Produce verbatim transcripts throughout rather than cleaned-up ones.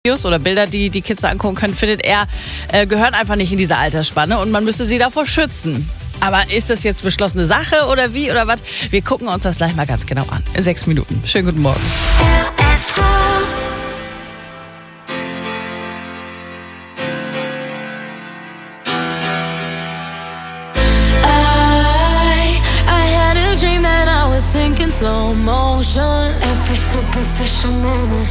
Videos oder Bilder, die die Kids da angucken können, findet er, äh, gehören einfach nicht in diese Altersspanne und man müsste sie davor schützen. Aber ist das jetzt beschlossene Sache oder wie oder was? Wir gucken uns das gleich mal ganz genau an. Sechs Minuten. Schönen guten Morgen. Sinking slow motion, every superficial moment.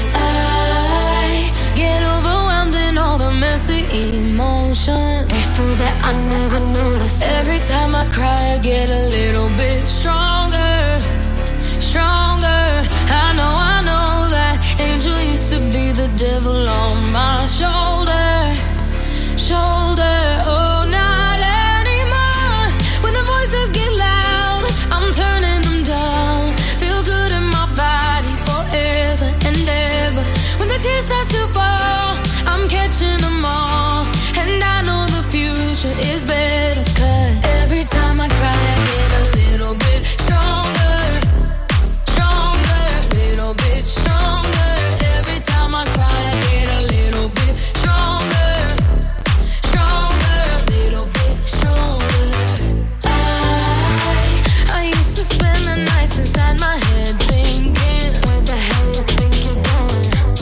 I get overwhelmed in all the messy emotions. So that I never noticed. Every time I cry, I get a little bit stronger, stronger. I know, I know that angel used to be the devil on my shoulder, shoulder. Oh, not anymore. When the voices get loud, I'm turning. Tears start to fall, I'm catching them all. And I know the future is better, 'cause every time I cry I get a little bit stronger, stronger, little bit stronger. Every time I cry I get a little bit stronger, stronger, little bit stronger. I, I used to spend the nights inside my head thinking, where the hell you think you're going?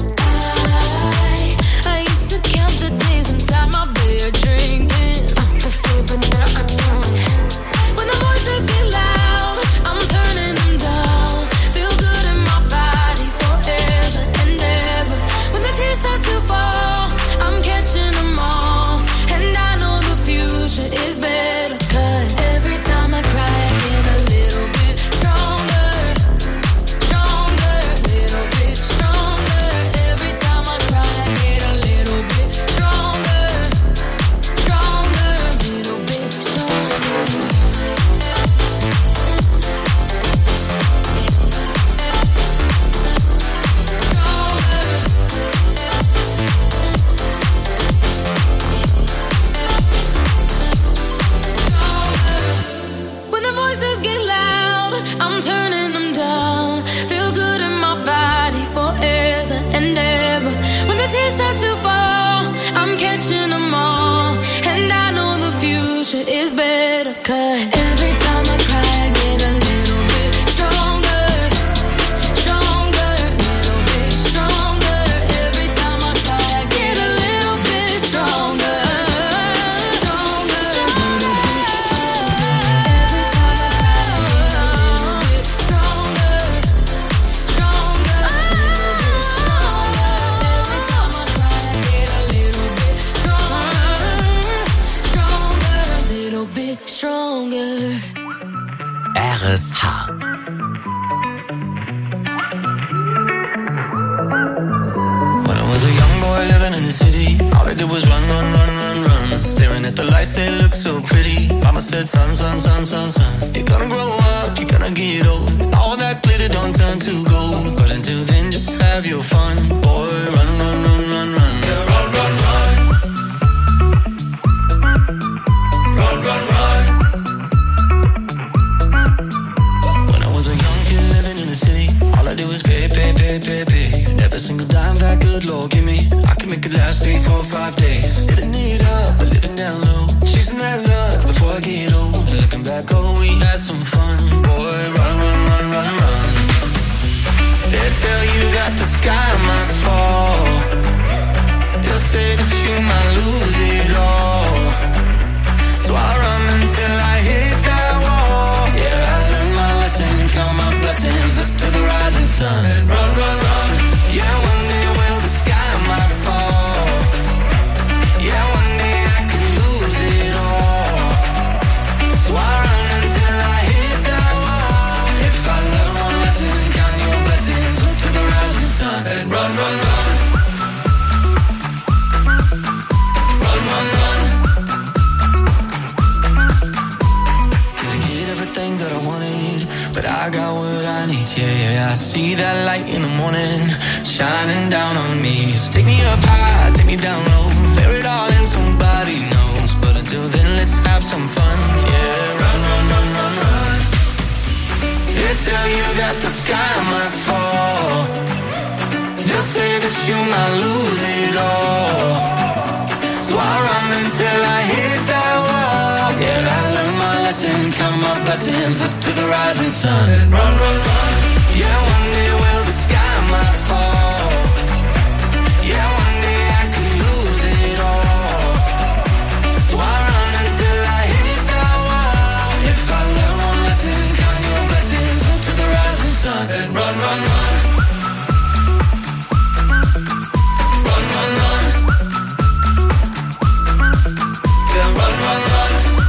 The days inside my bed drinking the fear, but now I know it. When the voices get loud, I'm turning them down. Feel good in my body forever and ever. When the tears start to fall, I'm catching them all. And I know the future is better, 'cause every time I cry I get a little bit stronger, stronger, little bit stronger. Every time I cry I get a little bit stronger, stronger, little bit stronger. When the voices get loud, I'm turning them down. Feel good in my body forever and ever. When the tears start to fall, I'm catching them all. And I know the future is better, 'cause every time I cry I get a little bit stronger, stronger, little bit stronger. Every time I cry I get a little bit stronger, stronger, little bit stronger. Every time I cry I get a little bit stronger, stronger, little bit stronger. Every time I cry I get a little bit stronger, stronger, little bit stronger. R S H. When I was a young boy living in the city, all I did was run, run, run, run, run. Staring at the lights, they look so pretty. Mama said, son, son, son, son, son, you're gonna grow up, you're gonna get old. All that glitter don't turn to gold. But until then, just have your fun. Boy, run, run, run, run, run. Yeah, run, run, run. Run, run, run. When I was a young kid living in the city, all I did was pay, pay, pay, pay, pay. Every single dime that good Lord give me, I can make it last three, four, five days. Living it up, but living down low. Chasing that luck before I get old. Looking back, oh, we had some fun. Boy, run, run, run, run, run. They tell you that the sky might fall. They'll say that you might lose it all. So I run until I hit that wall. Yeah, I learned my lesson, count my blessings up to the rising sun. And run, run, run. Yeah, one day will the sky might fall. Yeah, one day I could lose it all. So I run until I hit that wall. If I learn one lesson, count your blessings up to the rising sun. And run, run, run. Run, run, run. Didn't get everything that I wanted, but I got what I need. Yeah, yeah, I see that light in the morning shining down on me. So take me up high, take me down low, bear it all in, somebody knows. But until then, let's have some fun. Yeah, run, run, run, run, run. They tell you that the sky might fall. They'll say that you might lose it all. So I run until I hit that wall. Yeah, I learned my lesson, count my blessings up to the rising sun. And run, run, run. Yeah, one day will the sky might fall. Yeah, one day I could lose it all. So I run until I hit that wall. If I learn one lesson, count your blessings up to the rising sun. And run, run, run. Run, run, run. Yeah, run, run, run.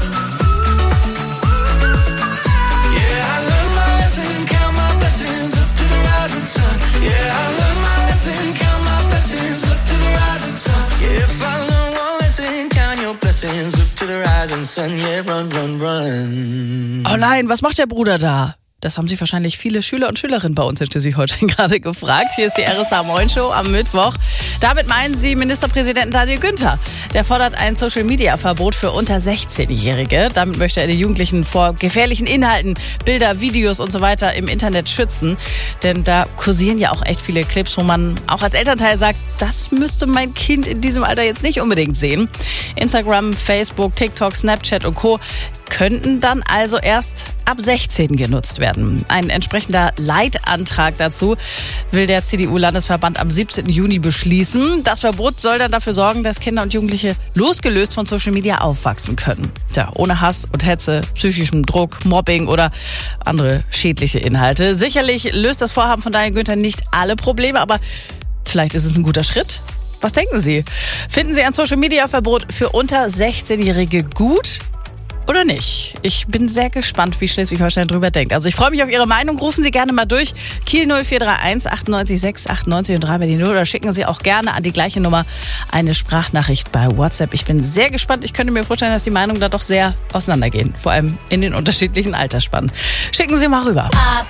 Yeah, I learned my lesson, count my blessings up to the rising sun. Yeah, I learned my lesson, count my blessings up to the rising sun. Yeah, if I learn one lesson, count your blessings up to the rising sun. Yeah, run, run, run. Oh nein, was macht der Bruder da? Das haben sich wahrscheinlich viele Schüler und Schülerinnen bei uns in Schleswig-Holstein gerade gefragt. Hier ist die R S H Moin Show am Mittwoch. Damit meinen sie Ministerpräsidenten Daniel Günther. Der fordert ein Social-Media-Verbot für unter sechzehnjährige. Damit möchte er die Jugendlichen vor gefährlichen Inhalten, Bilder, Videos und so weiter im Internet schützen. Denn da kursieren ja auch echt viele Clips, wo man auch als Elternteil sagt, das müsste mein Kind in diesem Alter jetzt nicht unbedingt sehen. Instagram, Facebook, TikTok, Snapchat und Co. könnten dann also erst ab sechzehn genutzt werden. Ein entsprechender Leitantrag dazu will der C D U-Landesverband am siebzehnten Juni beschließen. Das Verbot soll dann dafür sorgen, dass Kinder und Jugendliche losgelöst von Social Media aufwachsen können. Tja, ohne Hass und Hetze, psychischem Druck, Mobbing oder andere schädliche Inhalte. Sicherlich löst das Vorhaben von Daniel Günther nicht alle Probleme, aber vielleicht ist es ein guter Schritt. Was denken Sie? Finden Sie ein Social-Media-Verbot für unter sechzehnjährige gut? Oder nicht? Ich bin sehr gespannt, wie Schleswig-Holstein drüber denkt. Also ich freue mich auf Ihre Meinung. Rufen Sie gerne mal durch. Kiel null vier drei eins achtundneunzig sechs achtundneunzig und drei bei die null. Oder schicken Sie auch gerne an die gleiche Nummer eine Sprachnachricht bei WhatsApp. Ich bin sehr gespannt. Ich könnte mir vorstellen, dass die Meinungen da doch sehr auseinandergehen. Vor allem in den unterschiedlichen Altersspannen. Schicken Sie mal rüber.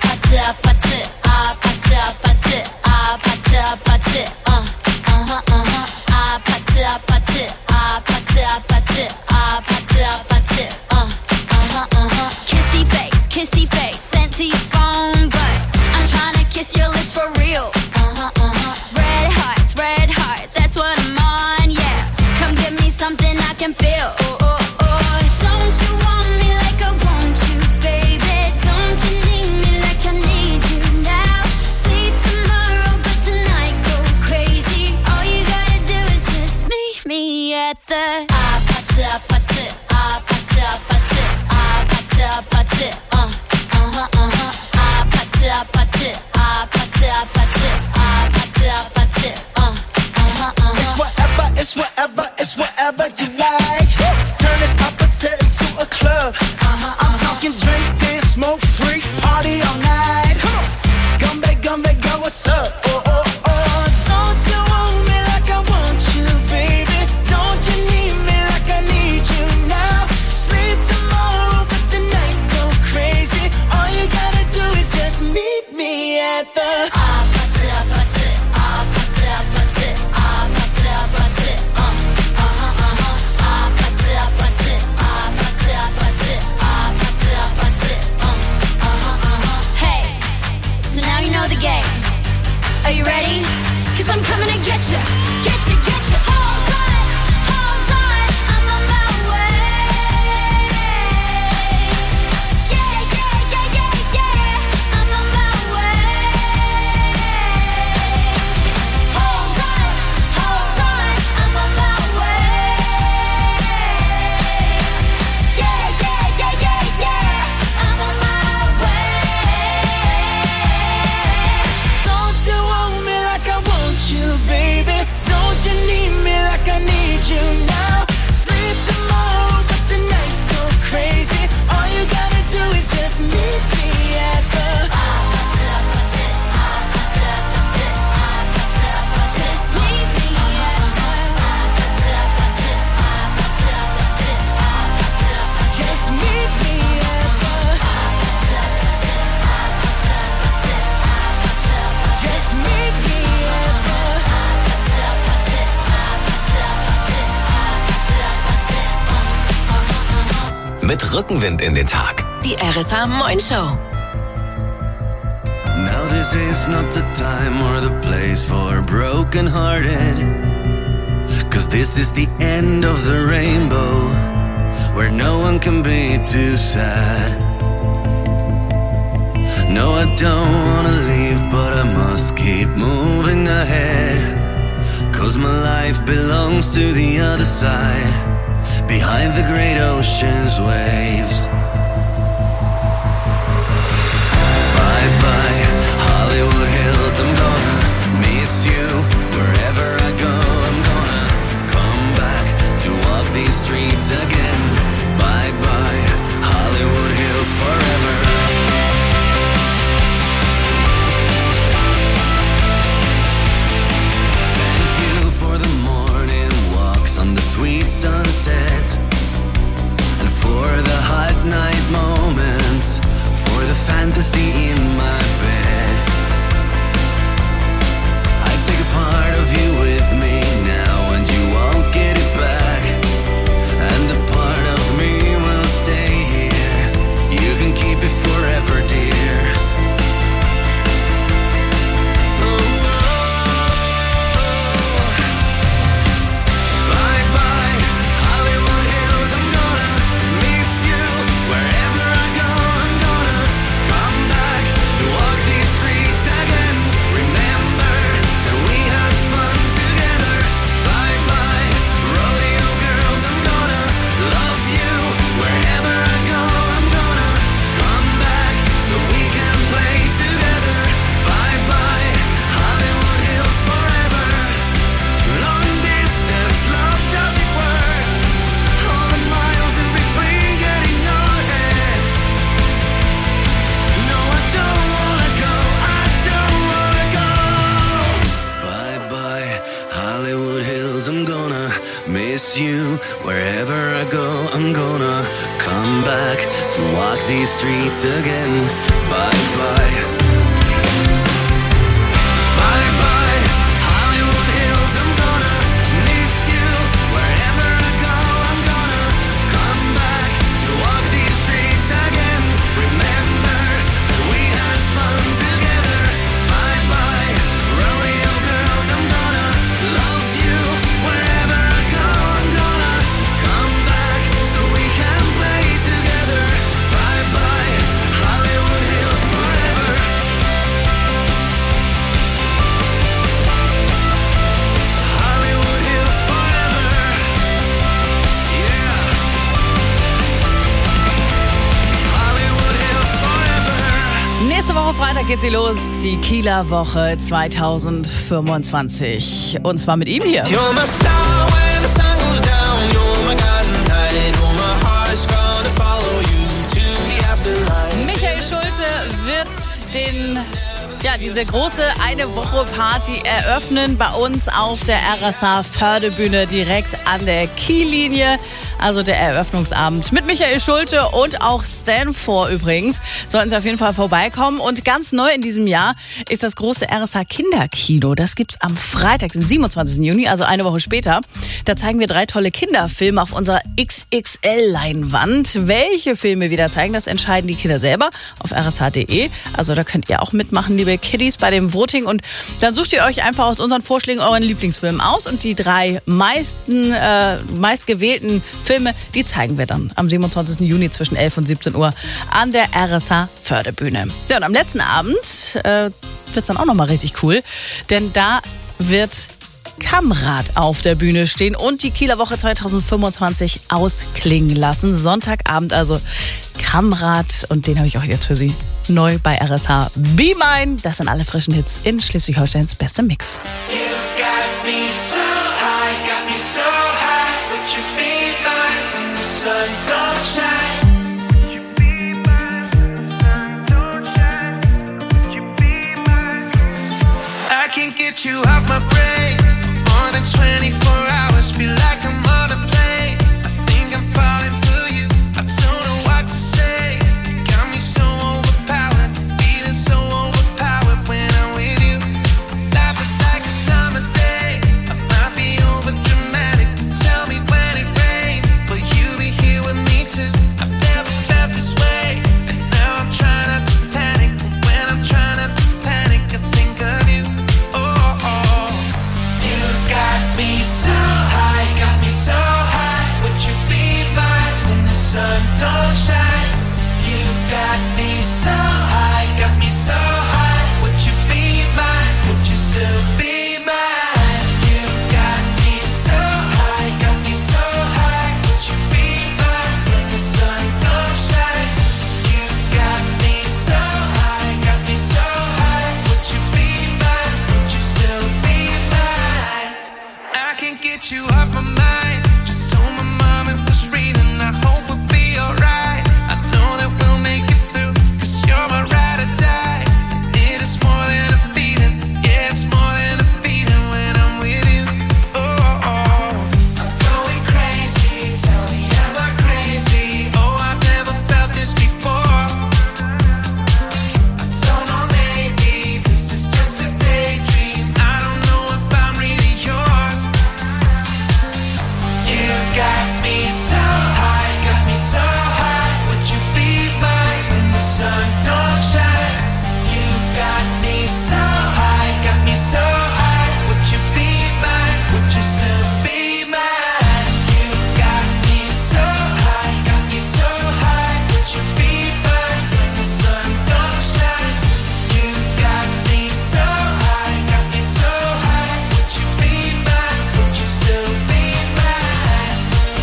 Kissy face, kissy face, sent to your phone, but I'm trying to kiss your lips for real. Uh-huh, uh-huh. Red hearts, red hearts, that's what I'm on, yeah. Come give me something I can feel. Oh, oh, oh. Don't you want me like I want you, baby? Don't you need me like I need you now? See tomorrow, but tonight go crazy. All you gotta do is just meet me at the ah, pata, pata, ah, pata, pata. Pati, uh, uh-huh, uh-huh. Ah, pati, pati, ah, pati, pati, ah, pati, pati, uh, uh-huh, uh-huh. It's whatever, it's whatever, it's whatever you like. Turn this appetite into a club. Uh-huh, I'm uh-huh. talking drink, dance, smoke, freak, party all night. Come on, gumbe, gumbe, go, what's up? Oh, oh, oh. Don't you want me like I want you, baby? Don't you need me like I need you now? Sleep tomorrow, but tonight go crazy. All you gotta do is just meet me at the ah, pati, pati, ah, pati, pati, ah, pati, pati, uh, uh-huh, uh-huh. Ah, pati, pati, ah, pati, pati, ah, pati, pati, uh, uh-huh, uh-huh. Hey, so now you know the game. Are you ready? 'Cause I'm coming to get you, get you, get you. Hold on, hold on, I'm on my way. Yeah, yeah, yeah, yeah, yeah, I'm on my way. Hold on, hold on, I'm on my way. Yeah, yeah, yeah, yeah, yeah, I'm on my way. Don't you want me like I want you, baby? Don't you need me like I need you now? Sleep tomorrow, but tonight go crazy. All you gotta do is just meet me at the Ah, pati, pati, ah, pati, pati, ah, pati, pati. Just meet me at the ah, pati, pati, ah, pati, pati, ah, pati, pati. just meet me at the Ah, pati, pati, ah, pati, pati, ah, pati, pati. just meet me at the Ah, pati, pati, ah, pati, pati, ah, pati, pati. Mit Rückenwind in den Tag. Die R S H Moin Show. Now this is not the time or the place for broken-hearted. Cause this is the end of the rainbow, where no one can be too sad. No, I don't wanna leave, but I must keep moving ahead. Cause my life belongs to the other side, behind the great ocean's waves. Bye-bye, Hollywood Hills, I'm gonna miss you. Wherever I go, I'm gonna come back to walk these streets again. Bye-bye, Hollywood Hills, forever. Thank you for the morning walks on the sweet sunset, and for the hot night moments, for the fantasy in my bed. I take a part of you with me now, and you won't get it back. And a part of me will stay here. You can keep it forever, dear. Oh, oh, oh. Bye bye, Hollywood Hills, I'm gonna miss you. Wherever I go, I'm gonna come back to walk these streets again. Remember that we had fun together. Bye bye, rodeo girls, I'm gonna love you. Wherever I go, I'm gonna come back so we can play together. Bye bye, Hollywood Hills, forever. Long distance love doesn't work. All the miles in between get in your head. No, I don't wanna go, I don't wanna go. Bye bye, Hollywood Hills, I'm gonna miss you. Wherever I go, I'm gonna come back to walk these streets again. Bye bye. Bye bye, Hollywood Hills, I'm gonna miss you. Wherever I go, I'm gonna come back to walk these streets again. Remember that we had fun together. Bye bye, rodeo girls, I'm gonna love you. Wherever I go, I'm gonna come back so we can play together. Bye bye, Hollywood Hills, forever. Hollywood Hills, forever. Yeah. Hollywood Hills, forever. Nächste Woche Freitag geht sie los, die Kieler Woche zwanzig fünfundzwanzig. Und zwar mit ihm hier. You're my star when the sun goes down. You're my guiding light. Oh, my heart's gonna follow you to the afterlife. Michael Schulte wird den, ja, diese große Eine-Woche-Party eröffnen bei uns auf der R S A Fördebühne direkt an der Kiellinie. Also der Eröffnungsabend mit Michael Schulte und auch Stanfor übrigens. Sollten Sie auf jeden Fall vorbeikommen. Und ganz neu in diesem Jahr ist das große R S A Kinderkino. Das gibt's am Freitag, den siebenundzwanzigsten Juni, also eine Woche später. Da zeigen wir drei tolle Kinderfilme auf unserer X X L-Leinwand. Welche Filme wir da zeigen, das entscheiden die Kinder selber auf r s h punkt d e. Also da könnt ihr auch mitmachen, liebe Kiddies, bei dem Voting. Und dann sucht ihr euch einfach aus unseren Vorschlägen euren Lieblingsfilm aus. Und die drei meisten, äh, meistgewählten Filme, die zeigen wir dann am siebenundzwanzigsten Juni zwischen elf und siebzehn Uhr an der R S A Fördebühne. Ja, und am letzten Abend äh, wird es dann auch nochmal richtig cool, denn da wird Kamrad auf der Bühne stehen und die Kieler Woche zwanzig fünfundzwanzig ausklingen lassen. Sonntagabend also Kamrad, und den habe ich auch jetzt für Sie neu bei R S H. Be Mine, das sind alle frischen Hits in Schleswig-Holsteins bester Mix. You got me so high, got me so high. Would you be mine when the sun don't shine? Would you be mine when the sun don't shine? Would you be mine? I can't get you off my brain for more than twenty-four hours. Feel like I'm on a plane. I think I'm falling for you. I don't know what to say. You got me so overpowered, feeling so overpowered when I'm with you. Life is like a summer day. get you off my mind. Just told my mom it was real and I hope we'll be alright. I know that we'll make it through, cause you're my ride or die. And it is more than a feeling, yeah, it's more than a feeling when I'm with you. Oh, oh, oh. I'm going crazy, tell me am I crazy? Oh, I've never felt this before. I don't know, maybe this is just a daydream. I don't know if I'm really yours. You got me so high, got me so high. Would you be mine when the sun don't shine? You got me so high, got me so high. Would you be mine? Would you still be mine? You got me so high, got me so high. Would you be mine when the sun don't shine? You got me so high, got me so high. Would you be mine? Would you still be mine?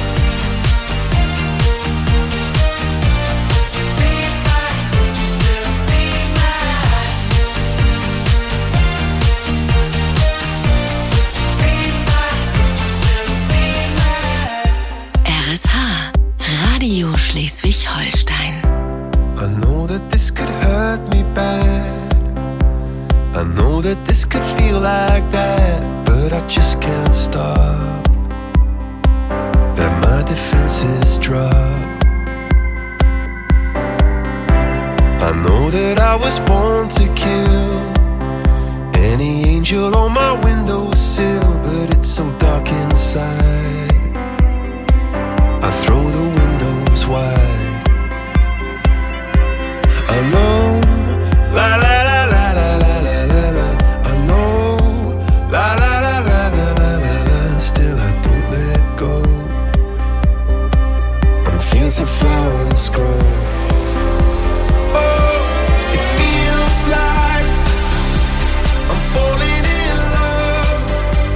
Be mine? Would you still be mine? Be mine? Would you still be mine? R S H, Radio Schleswig-Holstein. I know that this could hurt me bad. I know that this could feel like that, but I just can't stop. Let my defenses drop. I know that I was born to kill any angel on my windowsill, but it's so dark inside. I throw the windows wide. I know, la la la la la la la la la. I know, la la la la la la la la. Still I don't let go. And fields of flowers grow. Oh, it feels like I'm falling in love.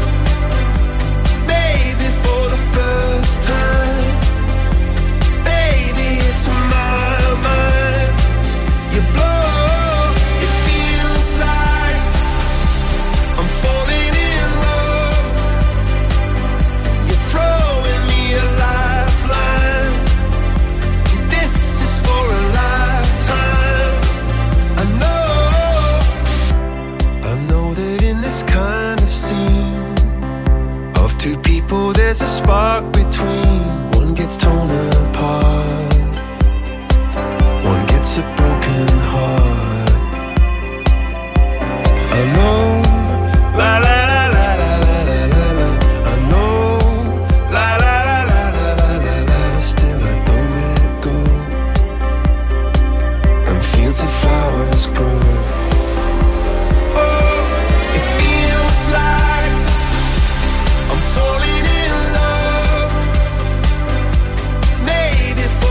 Maybe for the first time. Baby, it's my mind. You blow. It feels like I'm falling in love. You're throwing me a lifeline. This is for a lifetime. I know, I know that in this kind of scene of two people there's a spark between. One gets torn apart, one gets a broken heart. I know, la la la la la la la la la. I know, la la la la la la la la. Still I don't let go. And fields of flowers grow. Oh, it feels like I'm falling in love. Maybe for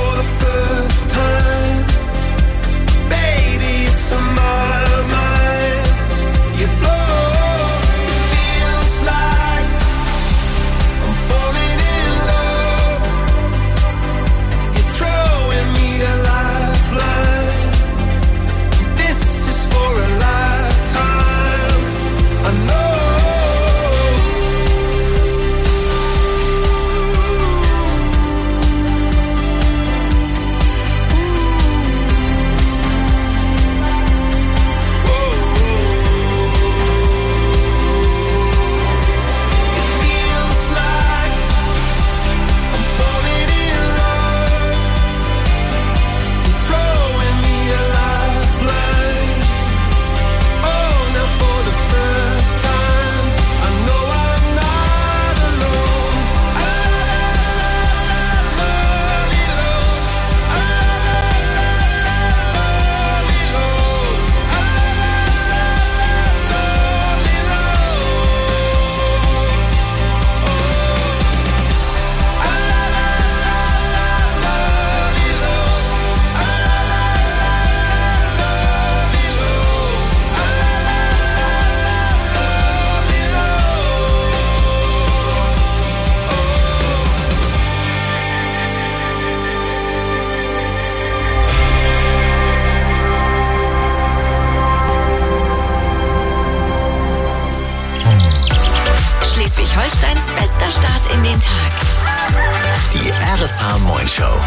Holsteins bester Start in den Tag. Die R S H Moin Show.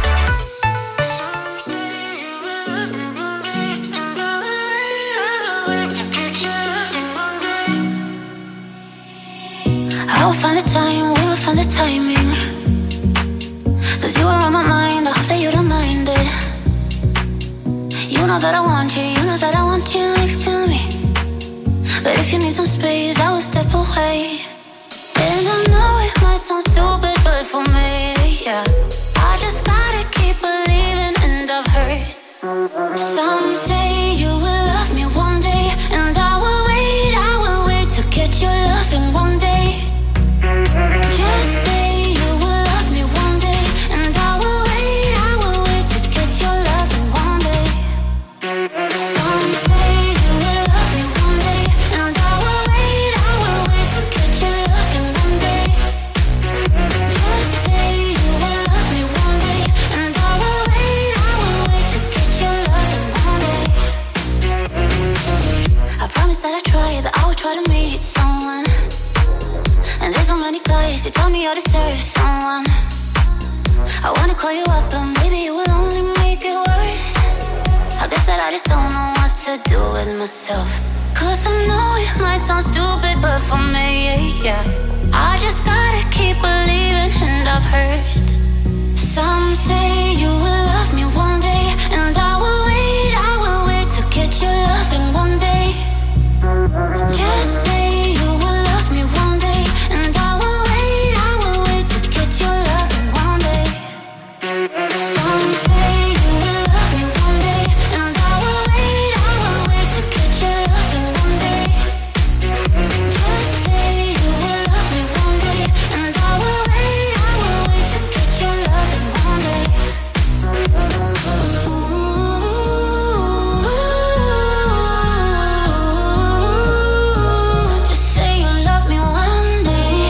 I will find the time, we will find the timing. Cause you are on my mind, I hope that you don't mind it. You know that I want you, you know that I want you next to me. But if you need some space, I will step away. And I know it might sound stupid, but for me, yeah, I just gotta keep believing, and I've heard some say you will love me one day. And I will wait, I will wait to get your loving one day. Just say you will love me one day, and I will wait, I will wait to get your loving one day. Some say you will love me one day, and I will wait, I will wait to get your loving one day. Just say you will love me one day, and I will wait, I will wait to get your loving one day. I promise that I try, that I will try to meet someone. And there's so many guys who tell me I deserve someone. I wanna call you up, but maybe it will only make it worse. I guess that I just don't know what to do with myself. Cause I know it might sound stupid, but for me, yeah, I just gotta keep believing, and I've heard some say you will love me one day. And I will wait, I will wait to get your loving one day. Just say you will love me one day, and I will wait, I will wait to get your loving one day. Some say you will love me one day, and I will wait, I will wait to get your loving one day. Just say you will love me one day, and I will wait, I will wait to get your loving one day. Ooh, just say you love me one day.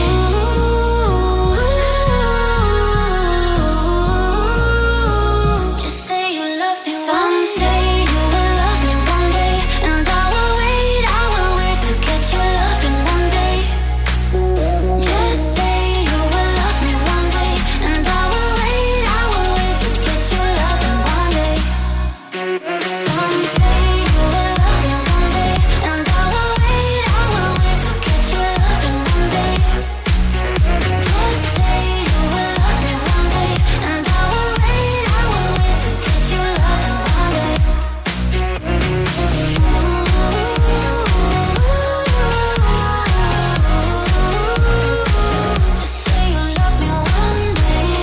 Just say you love me. Some say you will love me one day, and I will wait, I will wait to get your loving one day. Just say you will love me one day, and I will wait, I will wait to get your loving one day. Some say you will love me one day, and I will wait, I will wait to get your loving one day. Just say you will love me one day, and I will wait, I will wait to get your loving one day. Just say you love me one day.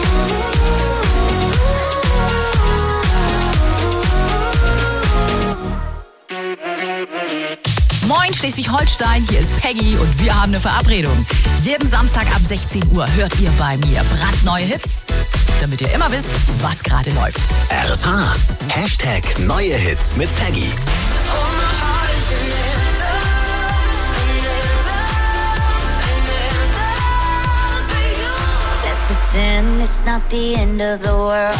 Moin Schleswig-Holstein, hier ist Peggy und wir haben eine Verabredung. Jeden Samstag ab sechzehn Uhr hört ihr bei mir brandneue Hits, damit ihr immer wisst, was gerade läuft. R S H. Hashtag neue Hits mit Peggy. Let's pretend it's not the end of the world.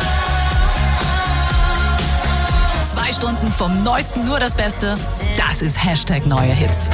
Zwei Stunden vom Neuesten, nur das Beste. Das ist Hashtag neue Hits.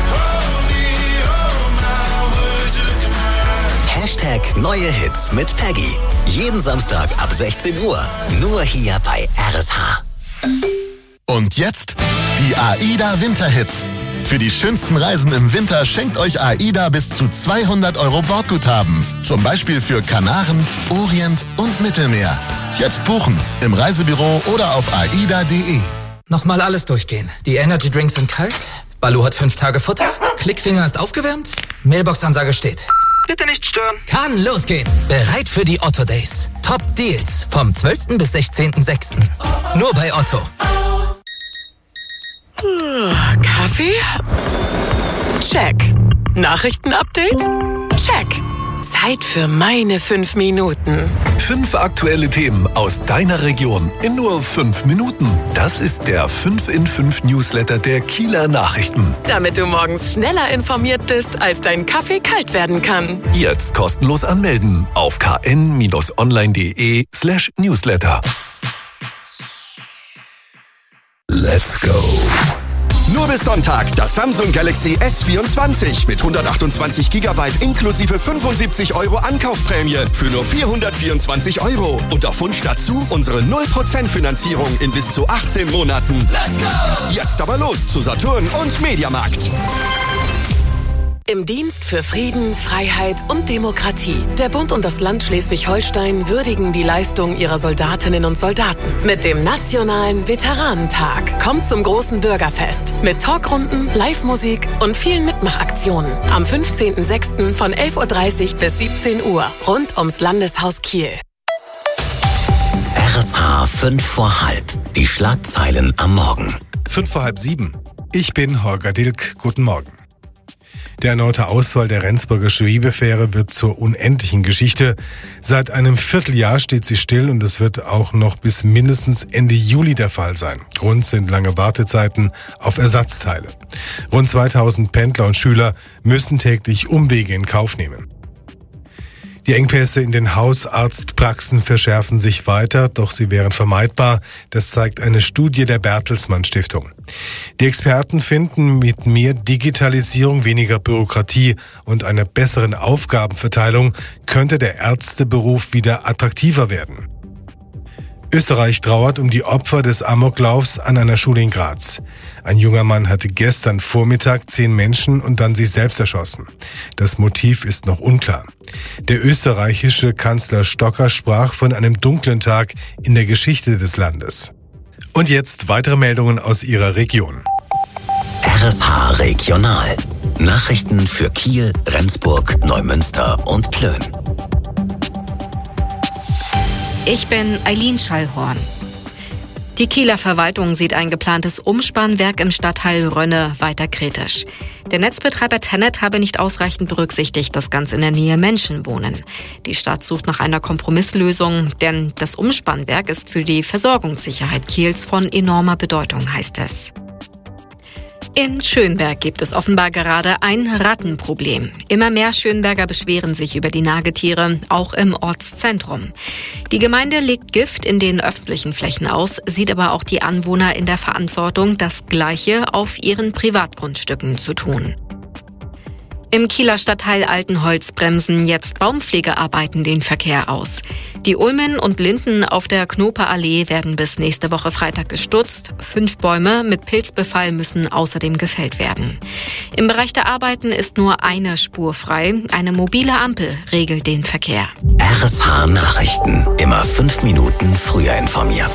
Hashtag neue Hits mit Peggy. Jeden Samstag ab sechzehn Uhr. Nur hier bei R S H. Und jetzt die AIDA Winterhits. Für die schönsten Reisen im Winter schenkt euch AIDA bis zu zweihundert Euro Bordguthaben. Zum Beispiel für Kanaren, Orient und Mittelmeer. Jetzt buchen im Reisebüro oder auf aida punkt de. Nochmal alles durchgehen. Die Energy Drinks sind kalt, Baloo hat fünf Tage Futter, Klickfinger ist aufgewärmt, Mailbox-Ansage steht. Bitte nicht stören. Kann losgehen. Bereit für die Otto Days. Top Deals vom zwölften bis sechzehnten sechsten Nur bei Otto. Kaffee? Check. Nachrichtenupdate? Check. Zeit für meine fünf Minuten. Fünf aktuelle Themen aus deiner Region in nur fünf Minuten. Das ist der fünf in fünf Newsletter der Kieler Nachrichten. Damit du morgens schneller informiert bist, als dein Kaffee kalt werden kann. Jetzt kostenlos anmelden auf kn-online.de slash newsletter. Let's go. Nur bis Sonntag das Samsung Galaxy S vierundzwanzig mit hundertachtundzwanzig Gigabyte inklusive fünfundsiebzig Euro Ankaufprämie für nur vierhundertvierundzwanzig Euro. Und auf Wunsch dazu unsere null Prozent Finanzierung in bis zu achtzehn Monaten. Let's go! Jetzt aber los zu Saturn und Mediamarkt. Im Dienst für Frieden, Freiheit und Demokratie. Der Bund und das Land Schleswig-Holstein würdigen die Leistung ihrer Soldatinnen und Soldaten mit dem Nationalen Veteranentag. Kommt zum großen Bürgerfest mit Talkrunden, Live-Musik und vielen Mitmachaktionen. Am fünfzehnten sechsten von elf Uhr dreißig bis siebzehn Uhr rund ums Landeshaus Kiel. R S H fünf vor halb. Die Schlagzeilen am Morgen. Fünf vor halb sieben. Ich bin Holger Dilk. Guten Morgen. Der erneute Ausfall der Rendsburger Schwebefähre wird zur unendlichen Geschichte. Seit einem Vierteljahr steht sie still und es wird auch noch bis mindestens Ende Juli der Fall sein. Grund sind lange Wartezeiten auf Ersatzteile. Rund zweitausend Pendler und Schüler müssen täglich Umwege in Kauf nehmen. Die Engpässe in den Hausarztpraxen verschärfen sich weiter, doch sie wären vermeidbar. Das zeigt eine Studie der Bertelsmann Stiftung. Die Experten finden, mit mehr Digitalisierung, weniger Bürokratie und einer besseren Aufgabenverteilung könnte der Ärzteberuf wieder attraktiver werden. Österreich trauert um die Opfer des Amoklaufs an einer Schule in Graz. Ein junger Mann hatte gestern Vormittag zehn Menschen und dann sich selbst erschossen. Das Motiv ist noch unklar. Der österreichische Kanzler Stocker sprach von einem dunklen Tag in der Geschichte des Landes. Und jetzt weitere Meldungen aus Ihrer Region. R S H Regional. Nachrichten für Kiel, Rendsburg, Neumünster und Plön. Ich bin Eileen Schallhorn. Die Kieler Verwaltung sieht ein geplantes Umspannwerk im Stadtteil Rönne weiter kritisch. Der Netzbetreiber Tennet habe nicht ausreichend berücksichtigt, dass ganz in der Nähe Menschen wohnen. Die Stadt sucht nach einer Kompromisslösung, denn das Umspannwerk ist für die Versorgungssicherheit Kiels von enormer Bedeutung, heißt es. In Schönberg gibt es offenbar gerade ein Rattenproblem. Immer mehr Schönberger beschweren sich über die Nagetiere, auch im Ortszentrum. Die Gemeinde legt Gift in den öffentlichen Flächen aus, sieht aber auch die Anwohner in der Verantwortung, das Gleiche auf ihren Privatgrundstücken zu tun. Im Kieler Stadtteil Altenholz bremsen jetzt Baumpflegearbeiten den Verkehr aus. Die Ulmen und Linden auf der Knoperallee werden bis nächste Woche Freitag gestutzt. Fünf Bäume mit Pilzbefall müssen außerdem gefällt werden. Im Bereich der Arbeiten ist nur eine Spur frei. Eine mobile Ampel regelt den Verkehr. R S H Nachrichten. Immer fünf Minuten früher informiert.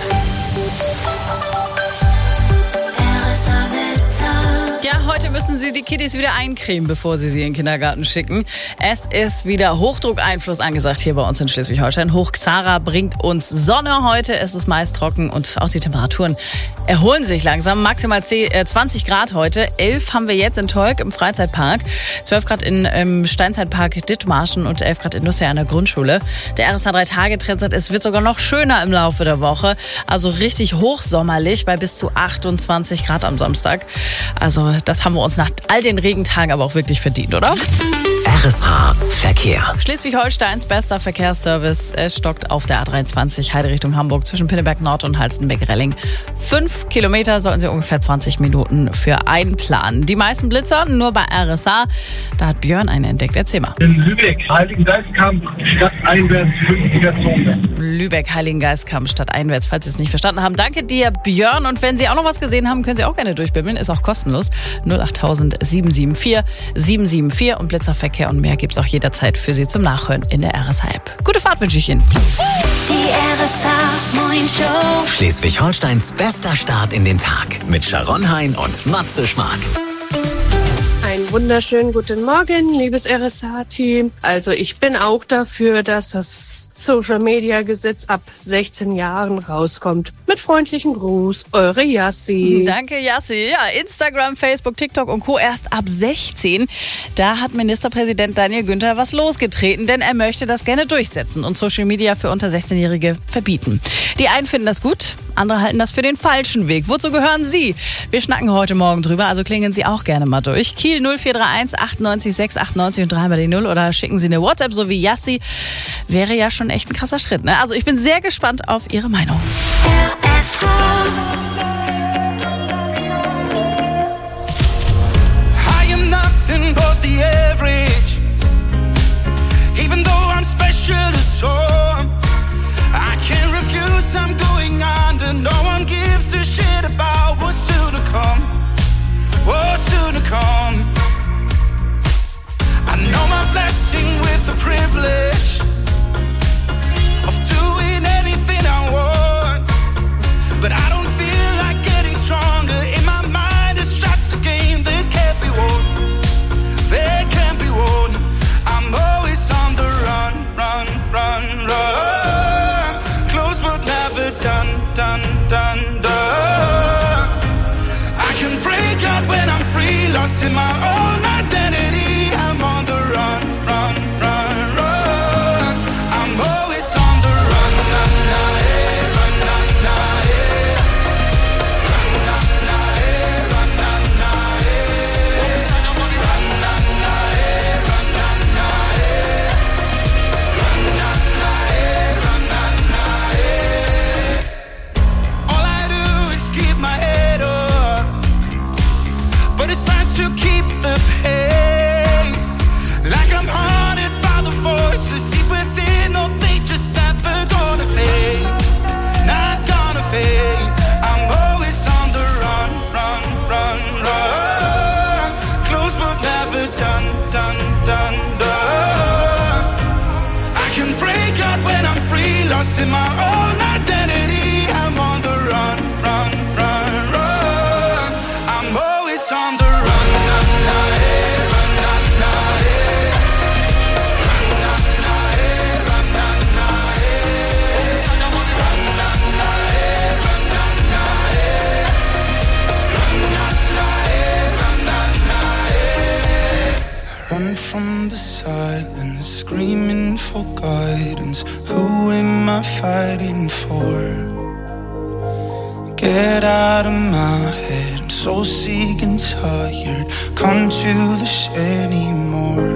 Heute müssen Sie die Kiddies wieder eincremen, bevor Sie sie in den Kindergarten schicken. Es ist wieder Hochdruckeinfluss angesagt hier bei uns in Schleswig-Holstein. Hoch Xara bringt uns Sonne heute. Es ist meist trocken und auch die Temperaturen erholen sich langsam. Maximal zwanzig Grad heute. elf haben wir jetzt in Tolk im Freizeitpark. zwölf Grad in, im Steinzeitpark Dithmarschen und elf Grad in Nüsse an der Grundschule. Der R S H drei Tage Trend sagt, es wird sogar noch schöner im Laufe der Woche. Also richtig hochsommerlich bei bis zu achtundzwanzig Grad am Samstag. Also das haben wir uns nach all den Regentagen aber auch wirklich verdient, oder? R S H Verkehr. Schleswig-Holsteins bester Verkehrsservice. Es stockt auf der A dreiundzwanzig Heide Richtung Hamburg zwischen Pinneberg Nord und Halstenberg-Relling. Fünf Kilometer sollten Sie ungefähr zwanzig Minuten für einplanen. Die meisten Blitzer nur bei R S H. Da hat Björn einen entdeckt. Erzähl mal. In Lübeck, Heiligengeistkamp, stadteinwärts, fünfziger Zone. Lübeck, Heiligengeistkamp, stadteinwärts, falls Sie es nicht verstanden haben. Danke dir, Björn. Und wenn Sie auch noch was gesehen haben, können Sie auch gerne durchbimmeln. Ist auch kostenlos. null acht sieben sieben vier sieben sieben vier und Blitzerverkehr und mehr gibt es auch jederzeit für Sie zum Nachhören in der R S H-App. Gute Fahrt wünsche ich Ihnen. Die R S H Morning Show. Schleswig-Holsteins bester Start in den Tag mit Sharon Hein und Matze Schmark. Einen wunderschönen guten Morgen, liebes R S H-Team. Also ich bin auch dafür, dass das Social-Media-Gesetz ab sechzehn Jahren rauskommt. Mit freundlichem Gruß, eure Yassi. Danke, Yassi. Ja, Instagram, Facebook, TikTok und Co. erst ab sechzehn. Da hat Ministerpräsident Daniel Günther was losgetreten, denn er möchte das gerne durchsetzen und Social Media für unter sechzehnjährige verbieten. Die einen finden das gut, andere halten das für den falschen Weg. Wozu gehören Sie? Wir schnacken heute Morgen drüber, also klingeln Sie auch gerne mal durch. Kiel null vier drei eins achtundneunzig sechs achtundneunzig und dreimal die null oder schicken Sie eine WhatsApp, so wie Yassi. Wäre ja schon echt ein krasser Schritt, ne? Also ich bin sehr gespannt auf Ihre Meinung. R S H. the average. Even though I'm special to some, I can't refuse, I'm going under. No one gives a shit about what's soon to come. What's soon to come. I know my blessing with the privilege of doing anything I want, but I don't feel like getting stronger. In my mind it's just a game that can't be won. That can't be won. I'm always on the run, run, run, run. Close but never done, done, done, done. I can break out when I'm free, lost in my own identity. I'm on the run, run, run, run. I'm always on the run, na, na, eh, run, na, na, eh. Run, na, na, eh, run, na, na, eh. Run, na, na, eh, run, na, na, eh. Run, na, na, eh, run, na, na, eh. All I do is keep my head up, but it's time to keep the pace. Like I'm haunted by the voices deep within. No, they just never gonna fade. Not gonna fade. I'm always on the run, run, run, run. Close but never done, done, done, done. I can break out when I'm free, lost in my own identity. I'm on the run, run, run, run. I'm always on the run, na, na, eh, run, na, na, eh. Run, na, na, eh, run, na, na, eh. Run, na, na, eh, run, na, na, eh. Run, na, na, eh, run, na, na, eh. Run from the silence, screaming for guidance. Who am I fighting for? Get out of my head, I'm so sick and tired. Come to this anymore.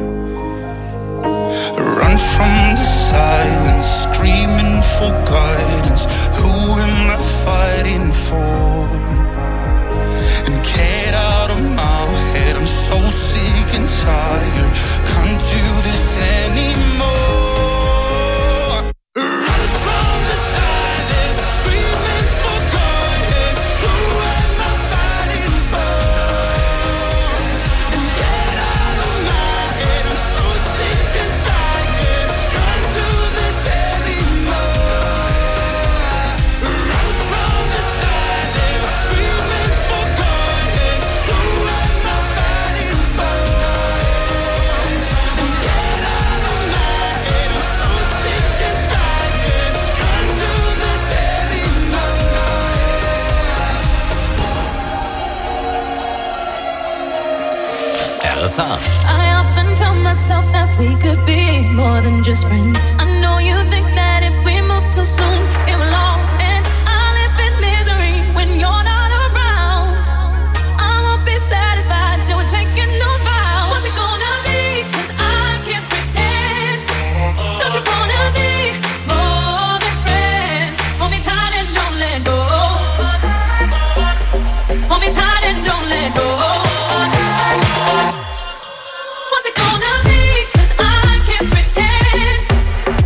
Run from the silence, screaming for guidance. Who am I fighting for? And get out of my head, I'm so sick and tired. Can't do this anymore. Run from the silence, screaming for guidance. Who am I fighting for? And get out of my head, I'm so sick and tired. Can't do this anymore. Run from the silence, screaming for guidance. Who am I fighting for? And get out of my head, I'm so sick and tired. Can't do this anymore. R S H. I often tell myself that we could be more than just friends. I know you think that if we move too soon, it will all end. I live in misery when you're not around. I won't be satisfied till we're taking those vows. What's it gonna be? 'Cause I can't pretend. Don't you wanna be more than friends? Hold me tight and don't let go. Hold me tight and don't let go. What's it gonna be? 'Cause I can't pretend.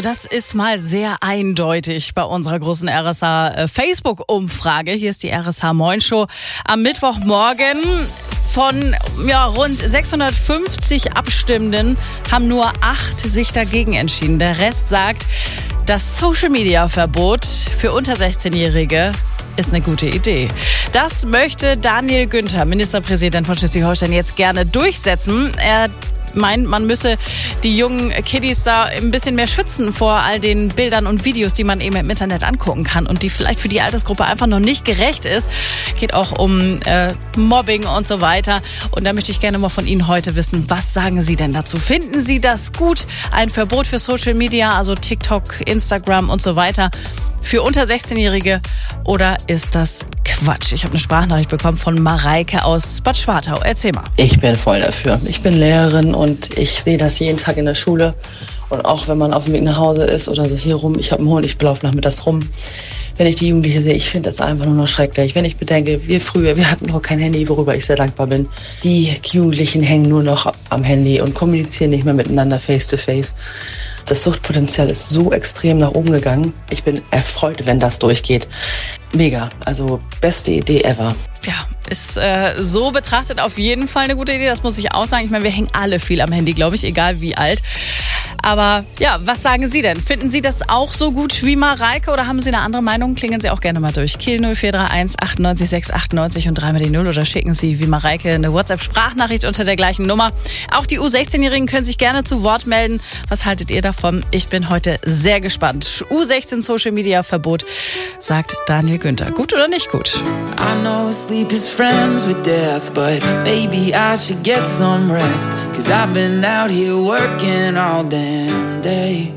Also das ist mal sehr eindeutig bei unserer großen R S H-Facebook-Umfrage. Hier ist die R S H-Moin-Show am Mittwochmorgen. Von ja, rund sechshundertfünfzig Abstimmenden haben nur acht sich dagegen entschieden. Der Rest sagt, das Social-Media-Verbot für unter sechzehnjährige ist eine gute Idee. Das möchte Daniel Günther, Ministerpräsident von Schleswig-Holstein, jetzt gerne durchsetzen. Er meint, man müsse die jungen Kiddies da ein bisschen mehr schützen vor all den Bildern und Videos, die man eben im Internet angucken kann und die vielleicht für die Altersgruppe einfach noch nicht gerecht ist. Geht auch um äh, Mobbing und so weiter. Und da möchte ich gerne mal von Ihnen heute wissen, was sagen Sie denn dazu? Finden Sie das gut? Ein Verbot für Social Media, also TikTok, Instagram und so weiter, für unter sechzehnjährige, oder ist das Quatsch? Ich habe eine Sprachnachricht bekommen von Mareike aus Bad Schwartau. Erzähl mal. Ich bin voll dafür. Ich bin Lehrerin und ich sehe das jeden Tag in der Schule. Und auch wenn man auf dem Weg nach Hause ist oder so hier rum, ich habe einen Hund, ich laufe nachmittags rum. Wenn ich die Jugendlichen sehe, ich finde das einfach nur noch schrecklich. Wenn ich bedenke, wir früher, wir hatten noch kein Handy, worüber ich sehr dankbar bin. Die Jugendlichen hängen nur noch am Handy und kommunizieren nicht mehr miteinander face to face. Das Suchtpotenzial ist so extrem nach oben gegangen. Ich bin erfreut, wenn das durchgeht. Mega, also beste Idee ever. Ja, ist äh, so betrachtet auf jeden Fall eine gute Idee, das muss ich auch sagen. Ich meine, wir hängen alle viel am Handy, glaube ich, egal wie alt. Aber ja, was sagen Sie denn? Finden Sie das auch so gut wie Mareike oder haben Sie eine andere Meinung? Klingeln Sie auch gerne mal durch. Kiel null vier drei eins achtundneunzig sechs achtundneunzig und dreimal die null oder schicken Sie wie Mareike eine WhatsApp-Sprachnachricht unter der gleichen Nummer. Auch die U sechzehn-Jährigen können sich gerne zu Wort melden. Was haltet ihr davon? Ich bin heute sehr gespannt. U sechzehn Social Media Verbot, sagt Daniel Günther. Gut oder nicht gut? I know sleep is friends with death, but maybe I should get some rest. Cause I've been out here working all damn day.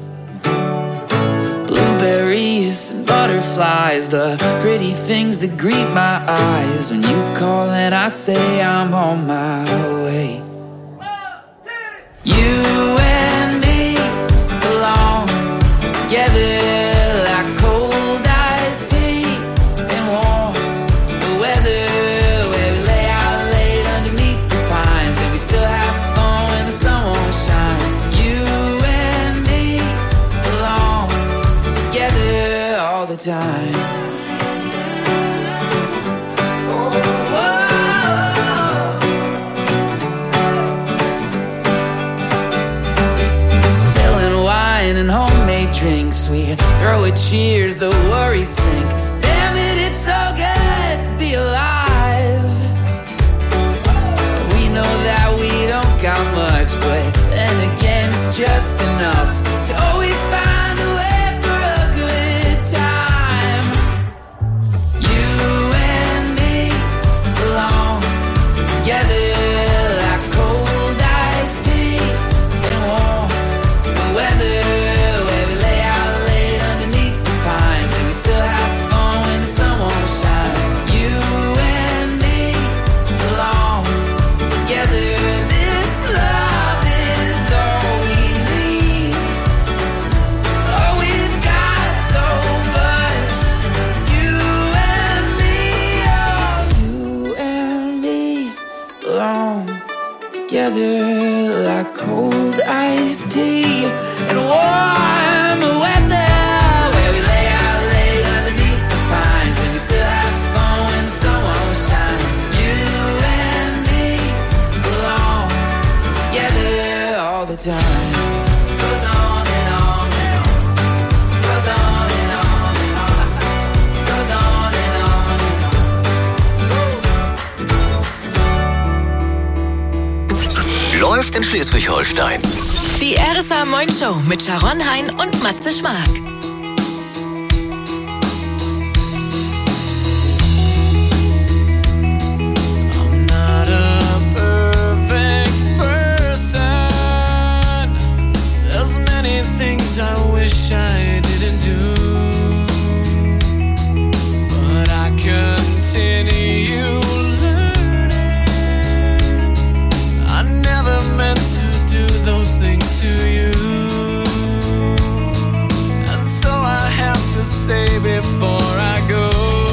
Blueberries and butterflies, the pretty things that greet my eyes. When you call and I say I'm on my way. You and me belong together. Time. Spilling wine and homemade drinks, we throw a cheers, the worries sink. Damn it, it's so good to be alive. We know that we don't got much, but then again, it's just enough to always find a way. Together like cold iced tea and warm weather, where we lay out late underneath the pines and we still have fun when the sun won't shine. You and me belong together all the time. Goes on and on and on. Goes on and on and on. Goes on and on and on. Läuft in Schleswig-Holstein. Die R S H Moin Show mit Sharon Hein und Matze Schmark. I'm not a perfect person. There's many things I wish I didn't do, but I continue learning. I never meant to do those things to you, and so I have to say before I go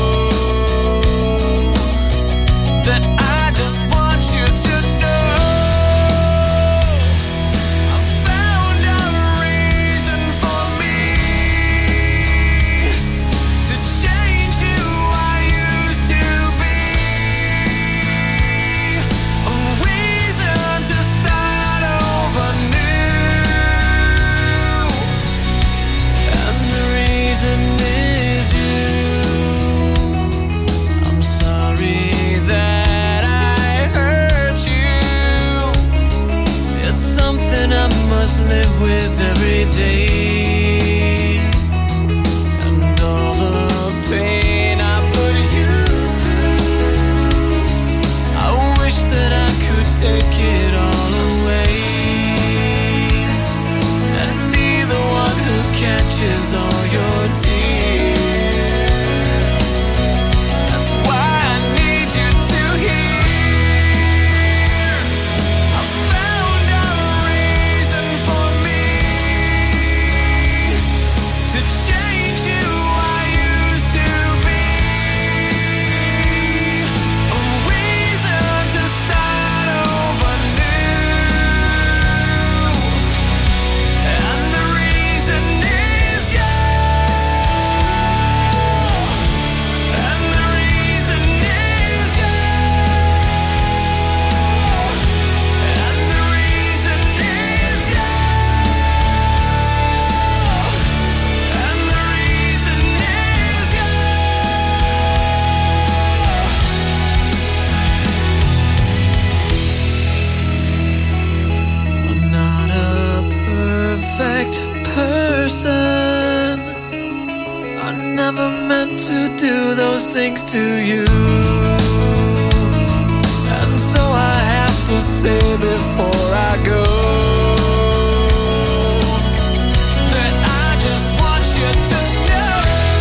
that I just want you to know I found a reason for me eyes or your tears. That's why I need you to hear. I found a reason for me to change you I used to be. A reason to start over new. And the reason is you. And the reason is you. And the reason is you. And the reason is you. I'm not a perfect person. I never meant to do those things to you. And so I have to say before I go that I just want you to know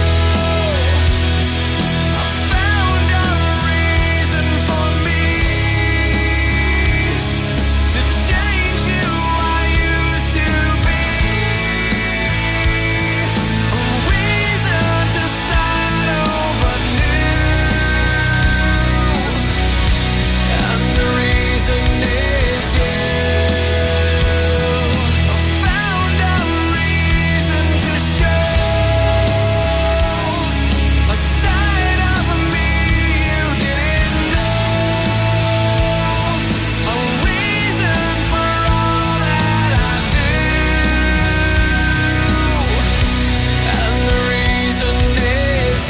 I found a reason for me to change you I used to be. A reason to start over new. And the reason is you. I found a reason to show a side of me you didn't know. A reason for all that I do. And the reason is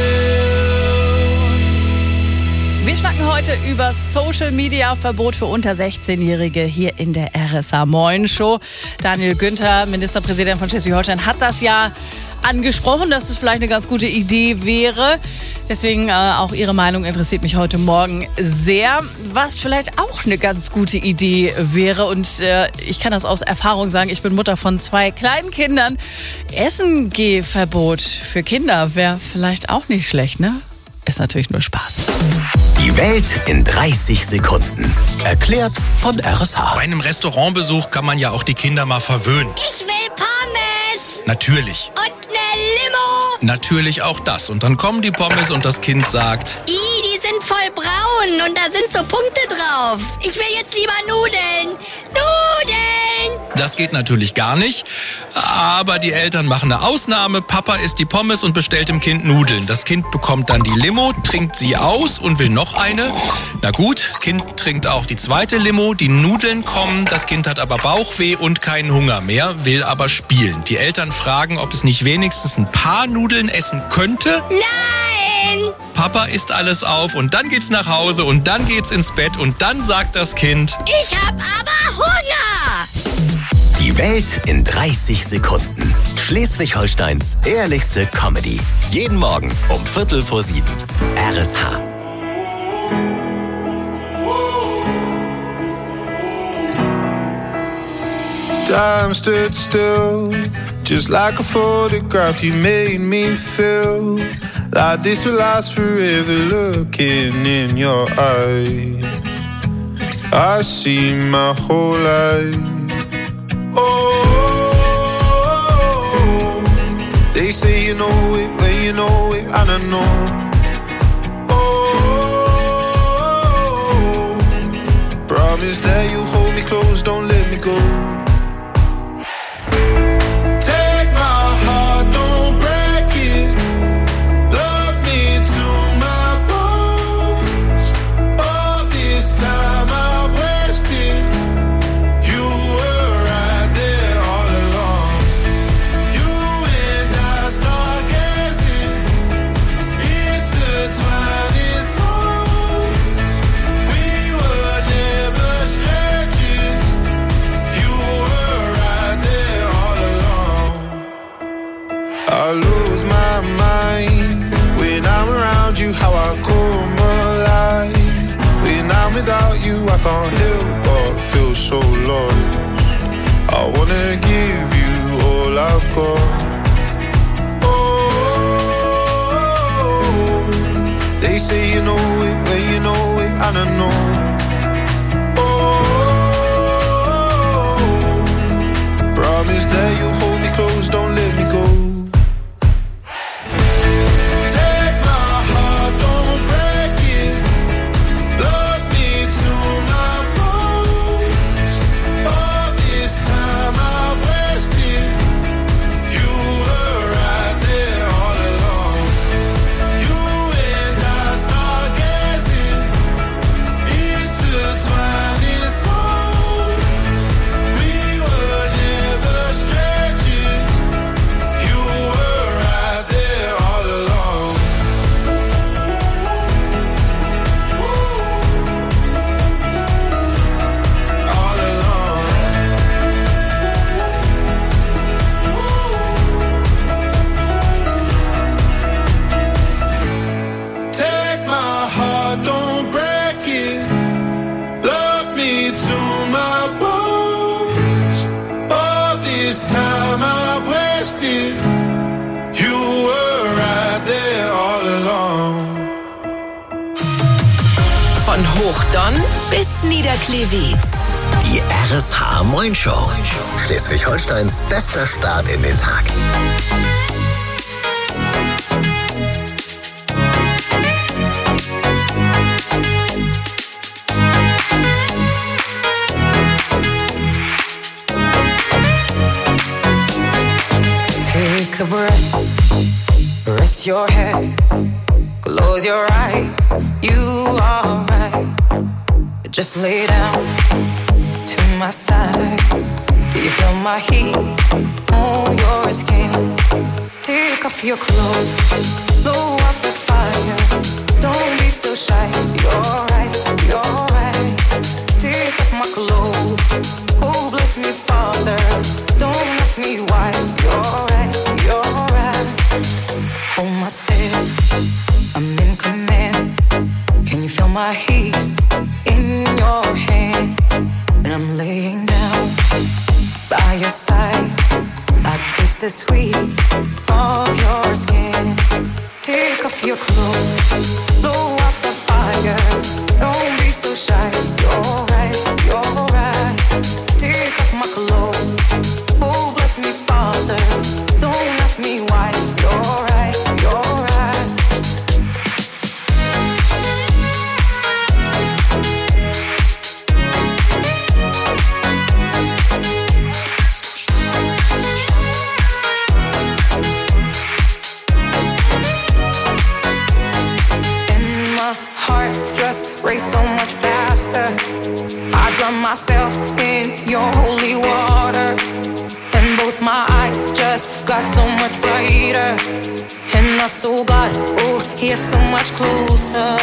you. Wir schnacken heute über Social Media Verbot für unter sechzehnjährige hier in der R S A Moin Show. Daniel Günther, Ministerpräsident von Schleswig-Holstein, hat das ja angesprochen, dass es vielleicht eine ganz gute Idee wäre. Deswegen äh, auch Ihre Meinung interessiert mich heute Morgen sehr. Was vielleicht auch eine ganz gute Idee wäre, und äh, ich kann das aus Erfahrung sagen, ich bin Mutter von zwei kleinen Kindern. Essen-Geh-Verbot für Kinder wäre vielleicht auch nicht schlecht, ne? Ist natürlich nur Spaß. Die Welt in dreißig Sekunden. Erklärt von R S H. Bei einem Restaurantbesuch kann man ja auch die Kinder mal verwöhnen. Ich will Pommes Natürlich. und ne Limo. Natürlich auch das. Und dann kommen die Pommes und das Kind sagt: I, die sind voll braun und da sind so Punkte drauf. Ich will jetzt lieber Nudeln. Nudeln! Das geht natürlich gar nicht. Aber die Eltern machen eine Ausnahme. Papa isst die Pommes und bestellt dem Kind Nudeln. Das Kind bekommt dann die Limo, trinkt sie aus und will noch eine. Na gut, Kind trinkt auch die zweite Limo. Die Nudeln kommen, das Kind hat aber Bauchweh und keinen Hunger mehr, will aber spielen. Die Eltern fragen, ob es nicht wenigstens ein paar Nudeln essen könnte. Nein! Papa isst alles auf und dann geht's nach Hause und dann geht's ins Bett und dann sagt das Kind: Ich hab aber Hunger. Die Welt in dreißig Sekunden. Schleswig-Holsteins ehrlichste Comedy. Jeden Morgen um Viertel vor sieben. R S H. Time stood still, just like a photograph. You made me feel like this will last forever. Looking in your eyes, I see my whole life. Oh, they say you know it when you know it, and I know. Oh, promise that you hold me close, don't let me go. I lose my mind when I'm around you, how I come alive. When I'm without you, I can't help but feel so lost. I wanna give you all I've got. They say you know it, when you know it, I don't know. Oh, promise that you hold me close, don't let me go. Von Hochdonn bis Niederklewietz. Die R S H Moin Show. Schleswig-Holsteins bester Start in den Tag. Take a breath, rest your head, close your eyes, you are right. Just lay down to my side. Do you feel my heat on your skin? Take off your clothes, blow up the fire. Don't be so shy, you're right, you're right. Take off my clothes, oh bless me Father. Don't ask me why, you're right, you're right. Hold my step, I'm in command. Can you feel my heat in your hands? And I'm laying down by your side. I taste the sweet of your skin. Take off your clothes, blow up the fire. Don't be so shy, you're right, you're right. Take off my clothes, oh bless me Father. Don't ask me why, you're right, you're right. Race so much faster. I drown myself in your holy water, and both my eyes just got so much brighter. And I saw God, oh, He is so much closer.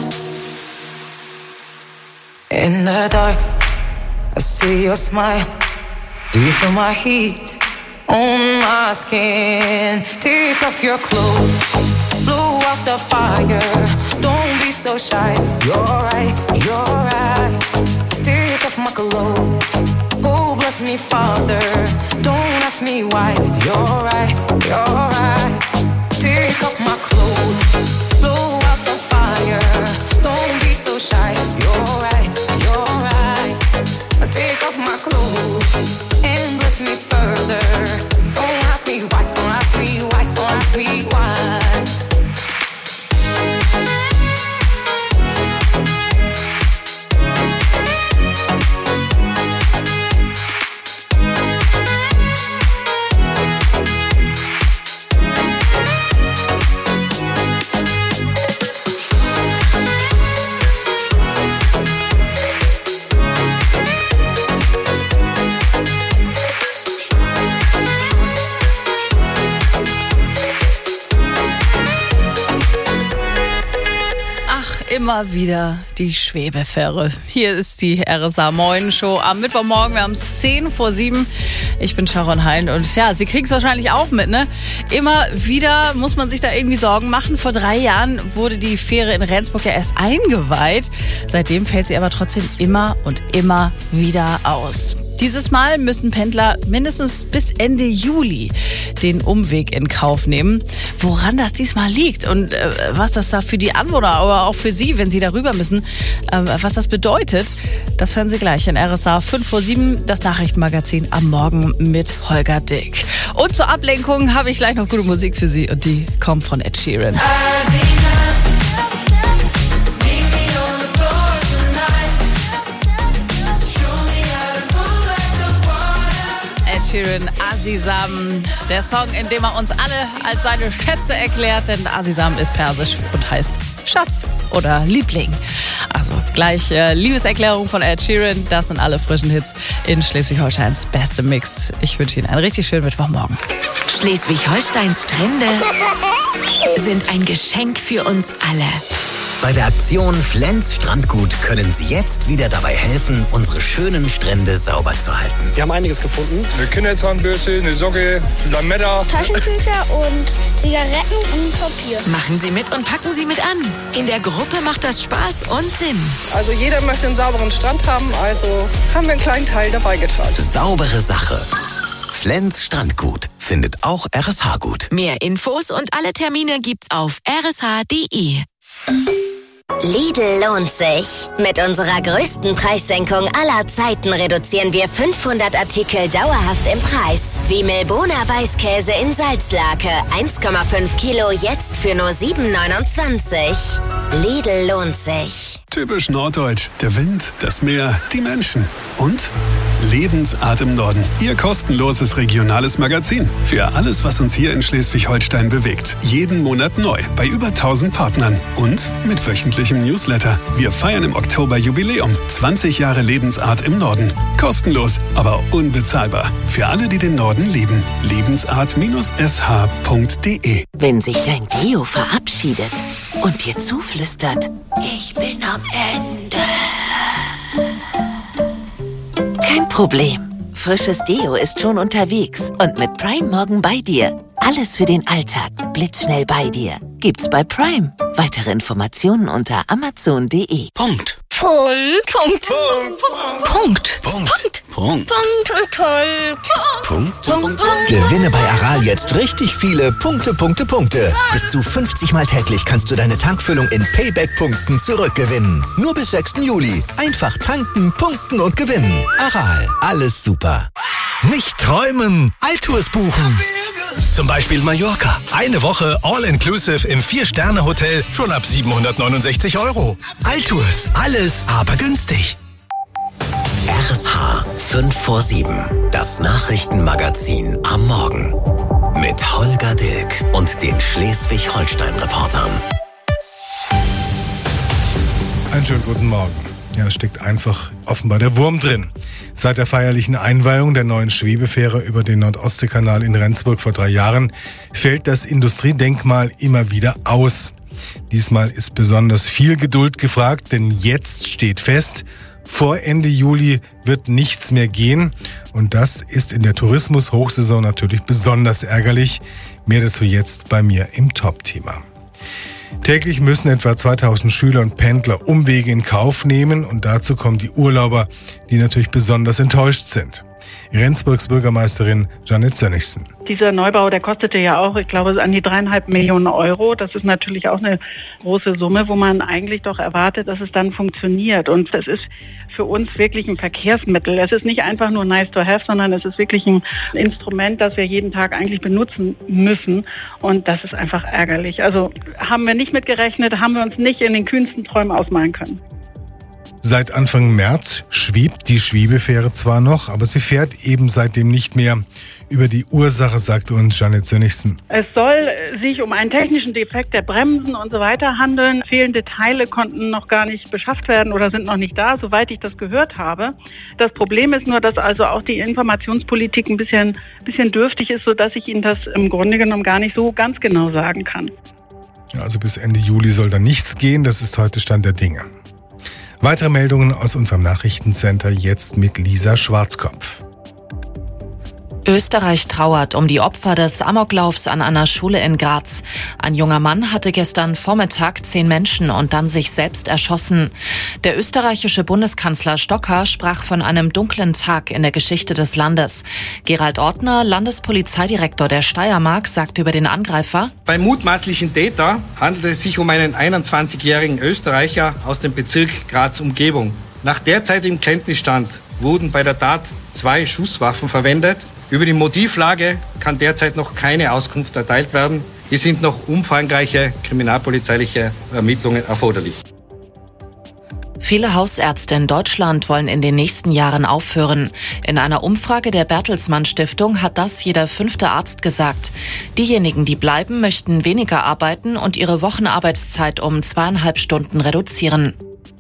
In the dark, I see your smile. Do you feel my heat on my skin? Take off your clothes, blow out the fire. Don't be so shy, you're right, you're right. Take off my clothes, oh bless me Father. Don't ask me why, you're right, you're right. Take off my clothes, blow out the fire. Don't be so shy, you're right, you're right. Take off my clothes and bless me further. Don't ask me why, don't ask me why, don't ask me why. Immer wieder die Schwebefähre. Hier ist die R S H Moin Show am Mittwochmorgen. Wir haben es zehn vor sieben. Ich bin Sharon Hein und ja, Sie kriegen es wahrscheinlich auch mit, ne? Immer wieder muss man sich da irgendwie Sorgen machen. Vor drei Jahren wurde die Fähre in Rendsburg ja erst eingeweiht. Seitdem fällt sie aber trotzdem immer und immer wieder aus. Dieses Mal müssen Pendler mindestens bis Ende Juli den Umweg in Kauf nehmen. Woran das diesmal liegt und äh, was das da für die Anwohner, aber auch für Sie, wenn Sie darüber müssen, äh, was das bedeutet, das hören Sie gleich in R S A fünf vor sieben, das Nachrichtenmagazin am Morgen mit Holger Dick. Und zur Ablenkung habe ich gleich noch gute Musik für Sie und die kommt von Ed Sheeran. Ed Sheeran, Azizam, der Song, in dem er uns alle als seine Schätze erklärt, denn Azizam ist persisch und heißt Schatz oder Liebling. Also gleich äh, Liebeserklärung von Ed Sheeran, das sind alle frischen Hits in Schleswig-Holsteins beste Mix. Ich wünsche Ihnen einen richtig schönen Mittwochmorgen. Schleswig-Holsteins Strände sind ein Geschenk für uns alle. Bei der Aktion Flens Strandgut können Sie jetzt wieder dabei helfen, unsere schönen Strände sauber zu halten. Wir haben einiges gefunden. Eine Kinderzahnbürste, eine Socke, Lametta. Taschentücher und Zigaretten und Papier. Machen Sie mit und packen Sie mit an. In der Gruppe macht das Spaß und Sinn. Also jeder möchte einen sauberen Strand haben, also haben wir einen kleinen Teil dabei getragen. Saubere Sache. Flens Strandgut findet auch R S H gut. Mehr Infos und alle Termine gibt's auf r s h punkt d e. Lidl lohnt sich. Mit unserer größten Preissenkung aller Zeiten reduzieren wir fünfhundert Artikel dauerhaft im Preis. Wie Milboner Weißkäse in Salzlake. eins Komma fünf Kilo jetzt für nur sieben neunundzwanzig. Lidl lohnt sich. Typisch norddeutsch. Der Wind, das Meer, die Menschen. Und Lebensart im Norden. Ihr kostenloses regionales Magazin. Für alles, was uns hier in Schleswig-Holstein bewegt. Jeden Monat neu. Bei über tausend Partnern. Und mit wöchentlichem Newsletter. Wir feiern im Oktober Jubiläum. zwanzig Jahre Lebensart im Norden. Kostenlos, aber unbezahlbar. Für alle, die den Norden lieben. Lebensart S H punkt D E. Wenn sich dein Deo verabschiedet und dir zuflüstert, ich bin am Ende. Kein Problem. Frisches Deo ist schon unterwegs und mit Prime morgen bei dir. Alles für den Alltag. Blitzschnell bei dir. Gibt's bei Prime. Weitere Informationen unter amazon punkt d e. Punkt. Punkt. Punkt. Punkt. Punkt. Punkt. Punkt. Punkt. Gewinne bei Aral jetzt richtig viele Punkte, Punkte, Punkte. Bis zu fünfzig Mal täglich kannst du deine Tankfüllung in Payback-Punkten zurückgewinnen. Nur bis sechsten Juli. Einfach tanken, punkten und gewinnen. Aral, alles super. Nicht träumen, Altours buchen. Zum Beispiel Mallorca. Eine Woche All-Inclusive im Vier-Sterne-Hotel schon ab siebenhundertneunundsechzig Euro. Altours, alles aber günstig. R S H fünf vor sieben. Das Nachrichtenmagazin am Morgen. Mit Holger Dilk und den Schleswig-Holstein-Reportern. Einen schönen guten Morgen. Ja, es steckt einfach offenbar der Wurm drin. Seit der feierlichen Einweihung der neuen Schwebefähre über den Nord-Ostsee-Kanal in Rendsburg vor drei Jahren fällt das Industriedenkmal immer wieder aus. Diesmal ist besonders viel Geduld gefragt, denn jetzt steht fest, vor Ende Juli wird nichts mehr gehen. Und das ist in der Tourismus-Hochsaison natürlich besonders ärgerlich. Mehr dazu jetzt bei mir im Top-Thema. Täglich müssen etwa zweitausend Schüler und Pendler Umwege in Kauf nehmen und dazu kommen die Urlauber, die natürlich besonders enttäuscht sind. Rendsburgs Bürgermeisterin Jeanette Sönnigsen. Dieser Neubau, der kostete ja auch, ich glaube, an die dreieinhalb Millionen Euro. Das ist natürlich auch eine große Summe, wo man eigentlich doch erwartet, dass es dann funktioniert. Und es ist für uns wirklich ein Verkehrsmittel. Es ist nicht einfach nur nice to have, sondern es ist wirklich ein Instrument, das wir jeden Tag eigentlich benutzen müssen. Und das ist einfach ärgerlich. Also haben wir nicht mit gerechnet, haben wir uns nicht in den kühnsten Träumen ausmalen können. Seit Anfang März schwebt die Schwebefähre zwar noch, aber sie fährt eben seitdem nicht mehr. Über die Ursache sagte uns Jeanette Sönnigsen. Es soll sich um einen technischen Defekt der Bremsen und so weiter handeln. Fehlende Teile konnten noch gar nicht beschafft werden oder sind noch nicht da, soweit ich das gehört habe. Das Problem ist nur, dass also auch die Informationspolitik ein bisschen, bisschen dürftig ist, sodass ich Ihnen das im Grunde genommen gar nicht so ganz genau sagen kann. Ja, also bis Ende Juli soll da nichts gehen, das ist heute Stand der Dinge. Weitere Meldungen aus unserem Nachrichtencenter jetzt mit Lisa Schwarzkopf. Österreich trauert um die Opfer des Amoklaufs an einer Schule in Graz. Ein junger Mann hatte gestern Vormittag zehn Menschen und dann sich selbst erschossen. Der österreichische Bundeskanzler Stocker sprach von einem dunklen Tag in der Geschichte des Landes. Gerald Ortner, Landespolizeidirektor der Steiermark, sagte über den Angreifer: Beim mutmaßlichen Täter handelt es sich um einen einundzwanzigjährigen Österreicher aus dem Bezirk Graz-Umgebung. Nach derzeitigem Kenntnisstand wurden bei der Tat zwei Schusswaffen verwendet. Über die Motivlage kann derzeit noch keine Auskunft erteilt werden. Hier sind noch umfangreiche kriminalpolizeiliche Ermittlungen erforderlich. Viele Hausärzte in Deutschland wollen in den nächsten Jahren aufhören. In einer Umfrage der Bertelsmann Stiftung hat das jeder fünfte Arzt gesagt. Diejenigen, die bleiben, möchten weniger arbeiten und ihre Wochenarbeitszeit um zweieinhalb Stunden reduzieren.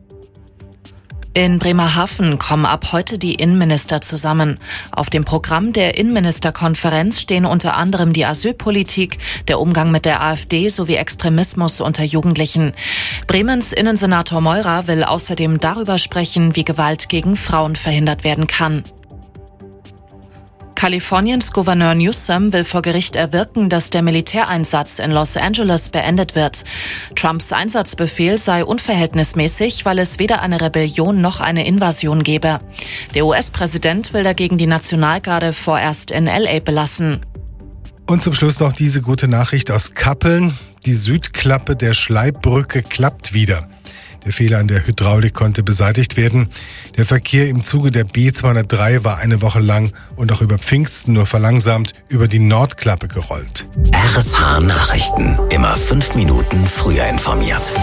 In Bremerhaven kommen ab heute die Innenminister zusammen. Auf dem Programm der Innenministerkonferenz stehen unter anderem die Asylpolitik, der Umgang mit der AfD sowie Extremismus unter Jugendlichen. Bremens Innensenator Meurer will außerdem darüber sprechen, wie Gewalt gegen Frauen verhindert werden kann. Kaliforniens Gouverneur Newsom will vor Gericht erwirken, dass der Militäreinsatz in Los Angeles beendet wird. Trumps Einsatzbefehl sei unverhältnismäßig, weil es weder eine Rebellion noch eine Invasion gebe. Der U S-Präsident will dagegen die Nationalgarde vorerst in L A belassen. Und zum Schluss noch diese gute Nachricht aus Kappeln. Die Südklappe der Schleibbrücke klappt wieder. Der Fehler an der Hydraulik konnte beseitigt werden. Der Verkehr im Zuge der B zweihundertdrei war eine Woche lang und auch über Pfingsten nur verlangsamt über die Nordklappe gerollt. R S H Nachrichten. Immer fünf Minuten früher informiert.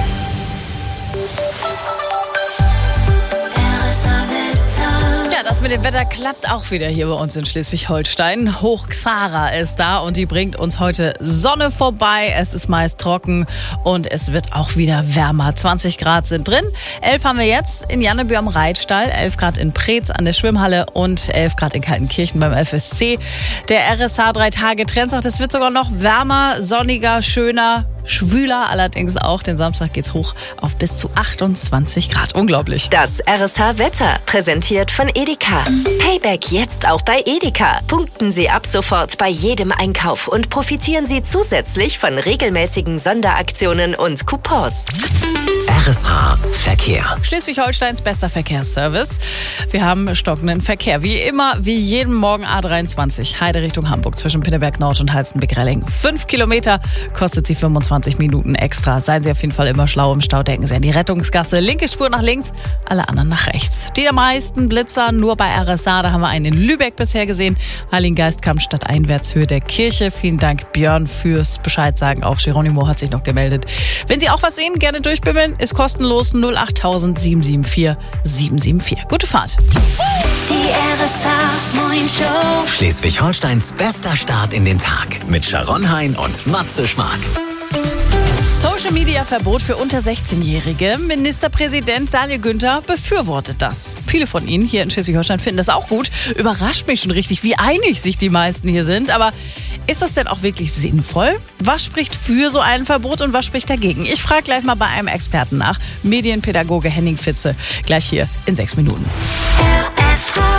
Das mit dem Wetter klappt auch wieder hier bei uns in Schleswig-Holstein. Hoch Xara ist da und die bringt uns heute Sonne vorbei. Es ist meist trocken und es wird auch wieder wärmer. zwanzig Grad sind drin. elf haben wir jetzt in Janneby am Reitstall, elf Grad in Preetz an der Schwimmhalle und elf Grad in Kaltenkirchen beim F S C. Der R S H drei Tage Trend sagt, es wird sogar noch wärmer, sonniger, schöner, schwüler allerdings auch. Den Samstag geht's hoch auf bis zu achtundzwanzig Grad. Unglaublich. Das R S H-Wetter, präsentiert von Edeka. Payback jetzt auch bei Edeka. Punkten Sie ab sofort bei jedem Einkauf und profitieren Sie zusätzlich von regelmäßigen Sonderaktionen und Coupons. R S H Verkehr. Schleswig-Holsteins bester Verkehrsservice. Wir haben stockenden Verkehr. Wie immer, wie jeden Morgen A dreiundzwanzig, Heide Richtung Hamburg zwischen Pinneberg Nord und Halstenbeck-Relling. Fünf Kilometer kostet sie fünfundzwanzig Minuten extra. Seien Sie auf jeden Fall immer schlau im Stau. Denken Sie an die Rettungsgasse. Linke Spur nach links, alle anderen nach rechts. Die meisten Blitzer nur bei R S A. Da haben wir einen in Lübeck bisher gesehen. Heiligengeistkamp stadteinwärts Höhe der Kirche. Vielen Dank, Björn, fürs Bescheid sagen. Auch Geronimo hat sich noch gemeldet. Wenn Sie auch was sehen, gerne durchbimmeln. Ist kostenlos null acht null null sieben sieben vier sieben sieben vier. Gute Fahrt. Die R S H Moin Show. Schleswig-Holsteins bester Start in den Tag mit Sharon Hein und Matze Schmark. Social Media Verbot für unter sechzehnjährige. Ministerpräsident Daniel Günther befürwortet das. Viele von Ihnen hier in Schleswig-Holstein finden das auch gut. Überrascht mich schon richtig, wie einig sich die meisten hier sind. Aber ist das denn auch wirklich sinnvoll? Was spricht für so ein Verbot und was spricht dagegen? Ich frage gleich mal bei einem Experten nach. Medienpädagoge Henning Fitze. Gleich hier in sechs Minuten. R S H.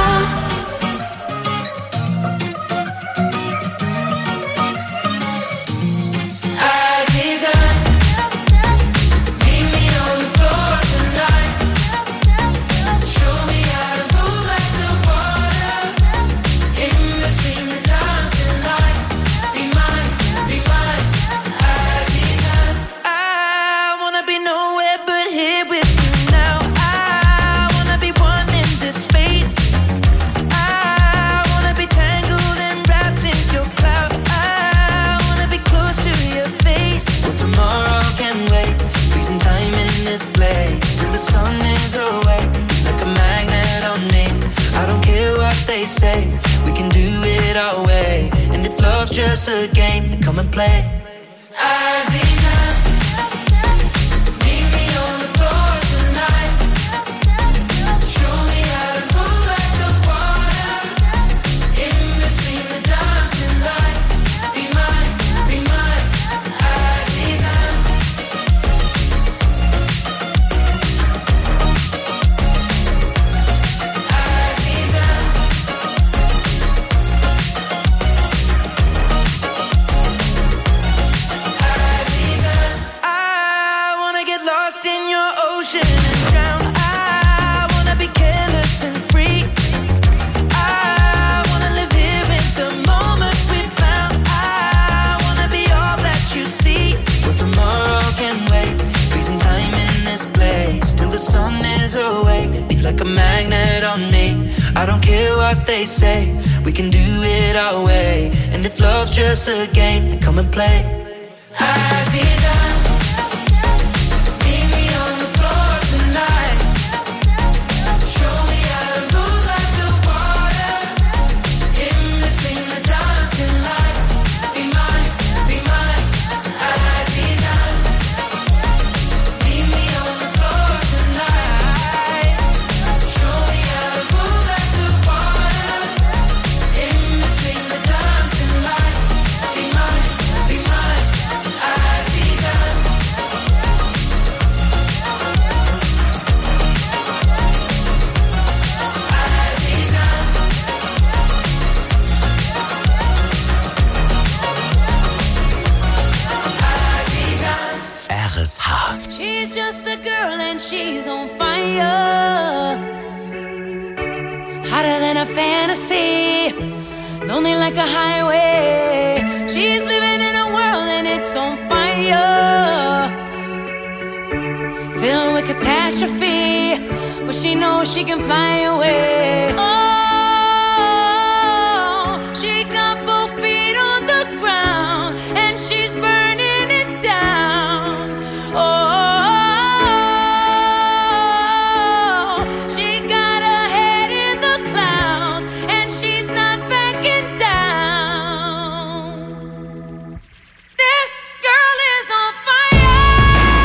Just a game, then come and play. a magnet on me. I don't care what they say, we can do it our way. And if love's just a game, then come and play. Aziza, meet me on the floor tonight. Show me how to move like the water. In between the dancing lights. Be mine, be mine, Aziza. Meet me on the floor tonight. Show me how to move like the water. In between the dancing lights. Be mine, be mine, Aziza. Aziza. Aziza. R S H. She's just a girl and she's on fire. Hotter than a fantasy. Lonely like a highway. She's living in a world and it's on fire. Filled with catastrophe. But she knows she can fly away. Oh, she got both feet on the ground. And she's burning it down. Oh, she got her head in the clouds, and she's not backing down. This girl is on fire.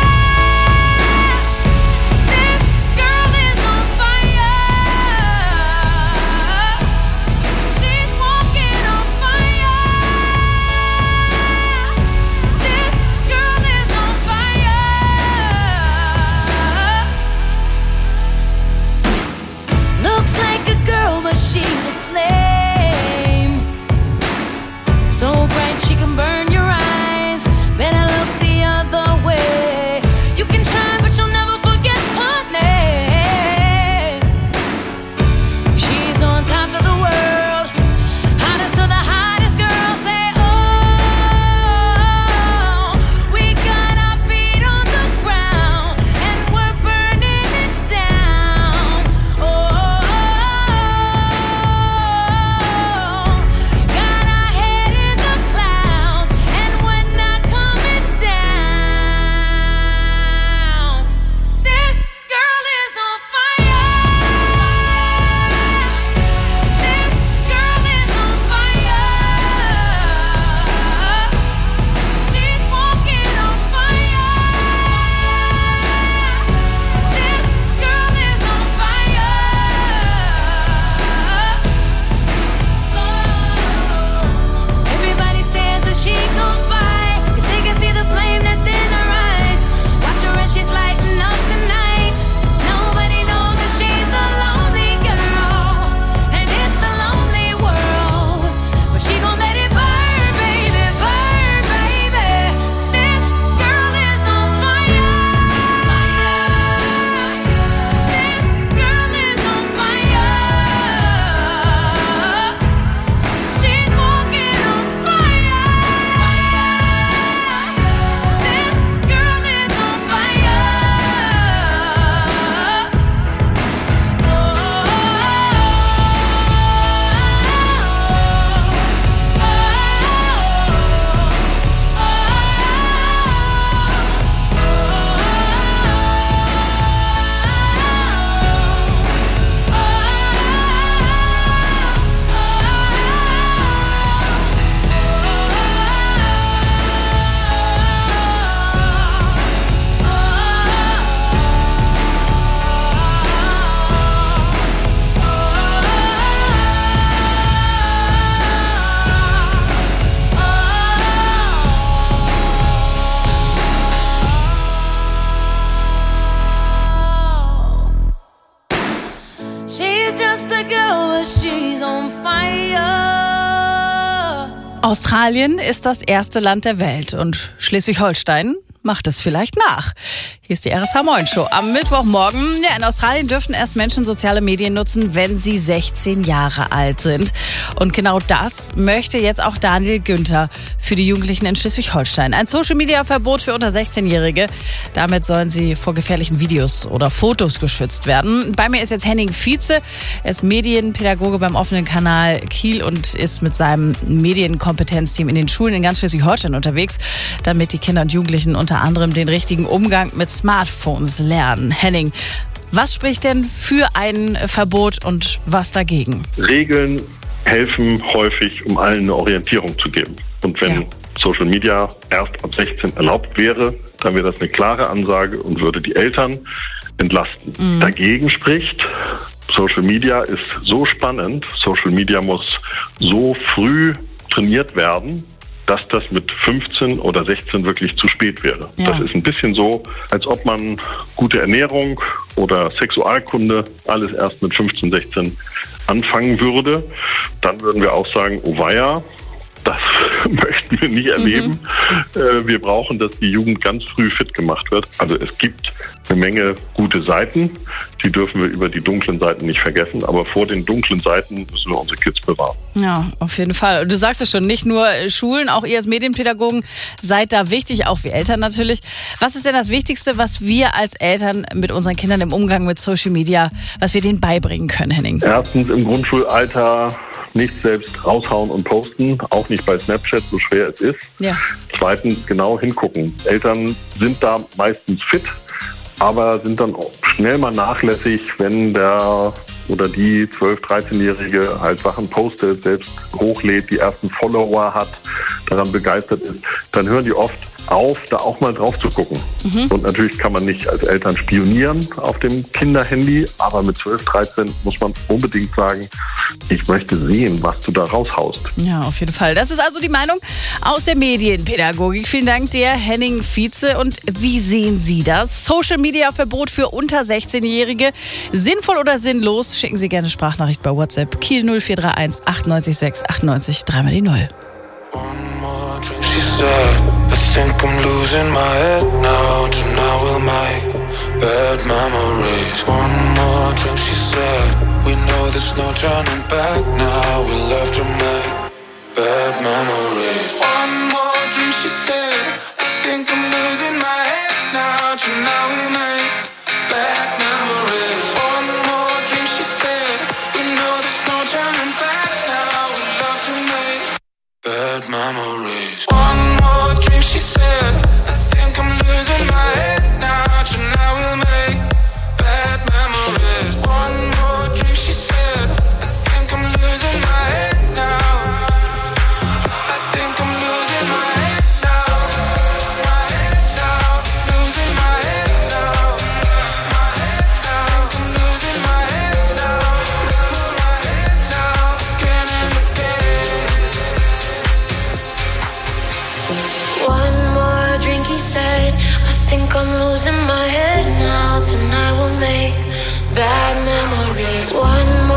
This girl is on fire. She's walking on fire. This girl is on fire. Looks like a girl, but she's a flame. So bright she can burn your eyes. Better look the other way. You can try, but you'll never forget her name. She's on top of the world. Hottest of the hottest girls say, oh, we got our feet on the ground and we're burning it down. Oh, got our head in the clouds and we're not coming down. This girl is on fire. This girl is on fire. She's walking on fire. This girl is on fire. Everybody stares as she goes by, 'cause they can see the flame that's in her eyes. Watch her as she's lighting up the night. Nobody knows that she's a lonely girl, and it's a lonely world. But she gon' let it burn, baby, burn, baby. This girl is on fire. This girl is on fire. She's walking on fire. This girl is on fire. She's just a girl, but she's on fire. Australien ist das erste Land der Welt und Schleswig-Holstein macht es vielleicht nach. Hier ist die R S H Moin Show am Mittwochmorgen. Ja, in Australien dürfen erst Menschen soziale Medien nutzen, wenn sie sechzehn Jahre alt sind. Und genau das möchte jetzt auch Daniel Günther für die Jugendlichen in Schleswig-Holstein. Ein Social-Media-Verbot für unter sechzehn-Jährige. Damit sollen sie vor gefährlichen Videos oder Fotos geschützt werden. Bei mir ist jetzt Henning Vize. Er ist Medienpädagoge beim offenen Kanal Kiel und ist mit seinem Medienkompetenzteam in den Schulen in ganz Schleswig-Holstein unterwegs, damit die Kinder und Jugendlichen unter anderem den richtigen Umgang mit Smartphones lernen. Henning, was spricht denn für ein Verbot und was dagegen? Regeln helfen häufig, um allen eine Orientierung zu geben. Und wenn ja. Social Media erst ab sechzehn erlaubt wäre, dann wäre das eine klare Ansage und würde die Eltern entlasten. Mhm. Dagegen spricht, Social Media ist so spannend, Social Media muss so früh trainiert werden, dass das mit fünfzehn oder sechzehn wirklich zu spät wäre. Ja. Das ist ein bisschen so, als ob man gute Ernährung oder Sexualkunde alles erst mit fünfzehn, sechzehn anfangen würde. Dann würden wir auch sagen, oh weia, das möchten wir nicht erleben. Mhm. Wir brauchen, dass die Jugend ganz früh fit gemacht wird. Also es gibt eine Menge gute Seiten, die dürfen wir über die dunklen Seiten nicht vergessen, aber vor den dunklen Seiten müssen wir unsere Kids bewahren. Ja, auf jeden Fall. Du sagst es schon, nicht nur Schulen, auch ihr als Medienpädagogen seid da wichtig, auch wir Eltern natürlich. Was ist denn das Wichtigste, was wir als Eltern mit unseren Kindern im Umgang mit Social Media, was wir denen beibringen können, Henning? Erstens im Grundschulalter nicht selbst raushauen und posten, auch nicht bei Snapchat, so schwer es ist. Ja. Zweitens genau hingucken. Eltern sind da meistens fit, aber sind dann auch schnell mal nachlässig, wenn der oder die zwölf-, dreizehnjährige halt Sachen postet, selbst hochlädt, die ersten Follower hat, daran begeistert ist, dann hören die oft auf, da auch mal drauf zu gucken. Mhm. Und natürlich kann man nicht als Eltern spionieren auf dem Kinderhandy, aber mit zwölf, dreizehn muss man unbedingt sagen, ich möchte sehen, was du da raushaust. Ja, auf jeden Fall. Das ist also die Meinung aus der Medienpädagogik. Vielen Dank dir, Henning Vize. Und wie sehen Sie das? Social-Media-Verbot für unter sechzehn-Jährige. Sinnvoll oder sinnlos? Schicken Sie gerne Sprachnachricht bei WhatsApp. Kiel null vier drei eins achtundneunzig sechs achtundneunzig, dreimal die Null. She said, I think I'm losing my head now. Tonight we'll make bad memories. One more drink, she said. We know there's no turning back now. We love to make bad memories. One more drink, she said. I think I'm losing my head now. Tonight we make bad memories. One more drink, she said. We know there's no turning back now. We love to make bad memories. One more drink, she said. I think I'm losing my head now. Tonight we'll make bad memories. One more drink, she said. I think I'm losing my head now. I think I'm losing my head now. My head now. Losing my head now. My head now. I think I'm losing my head now. My head now. Again and again. One more drink, he said. I think I'm losing my head now. Tonight we'll make bad memories. One more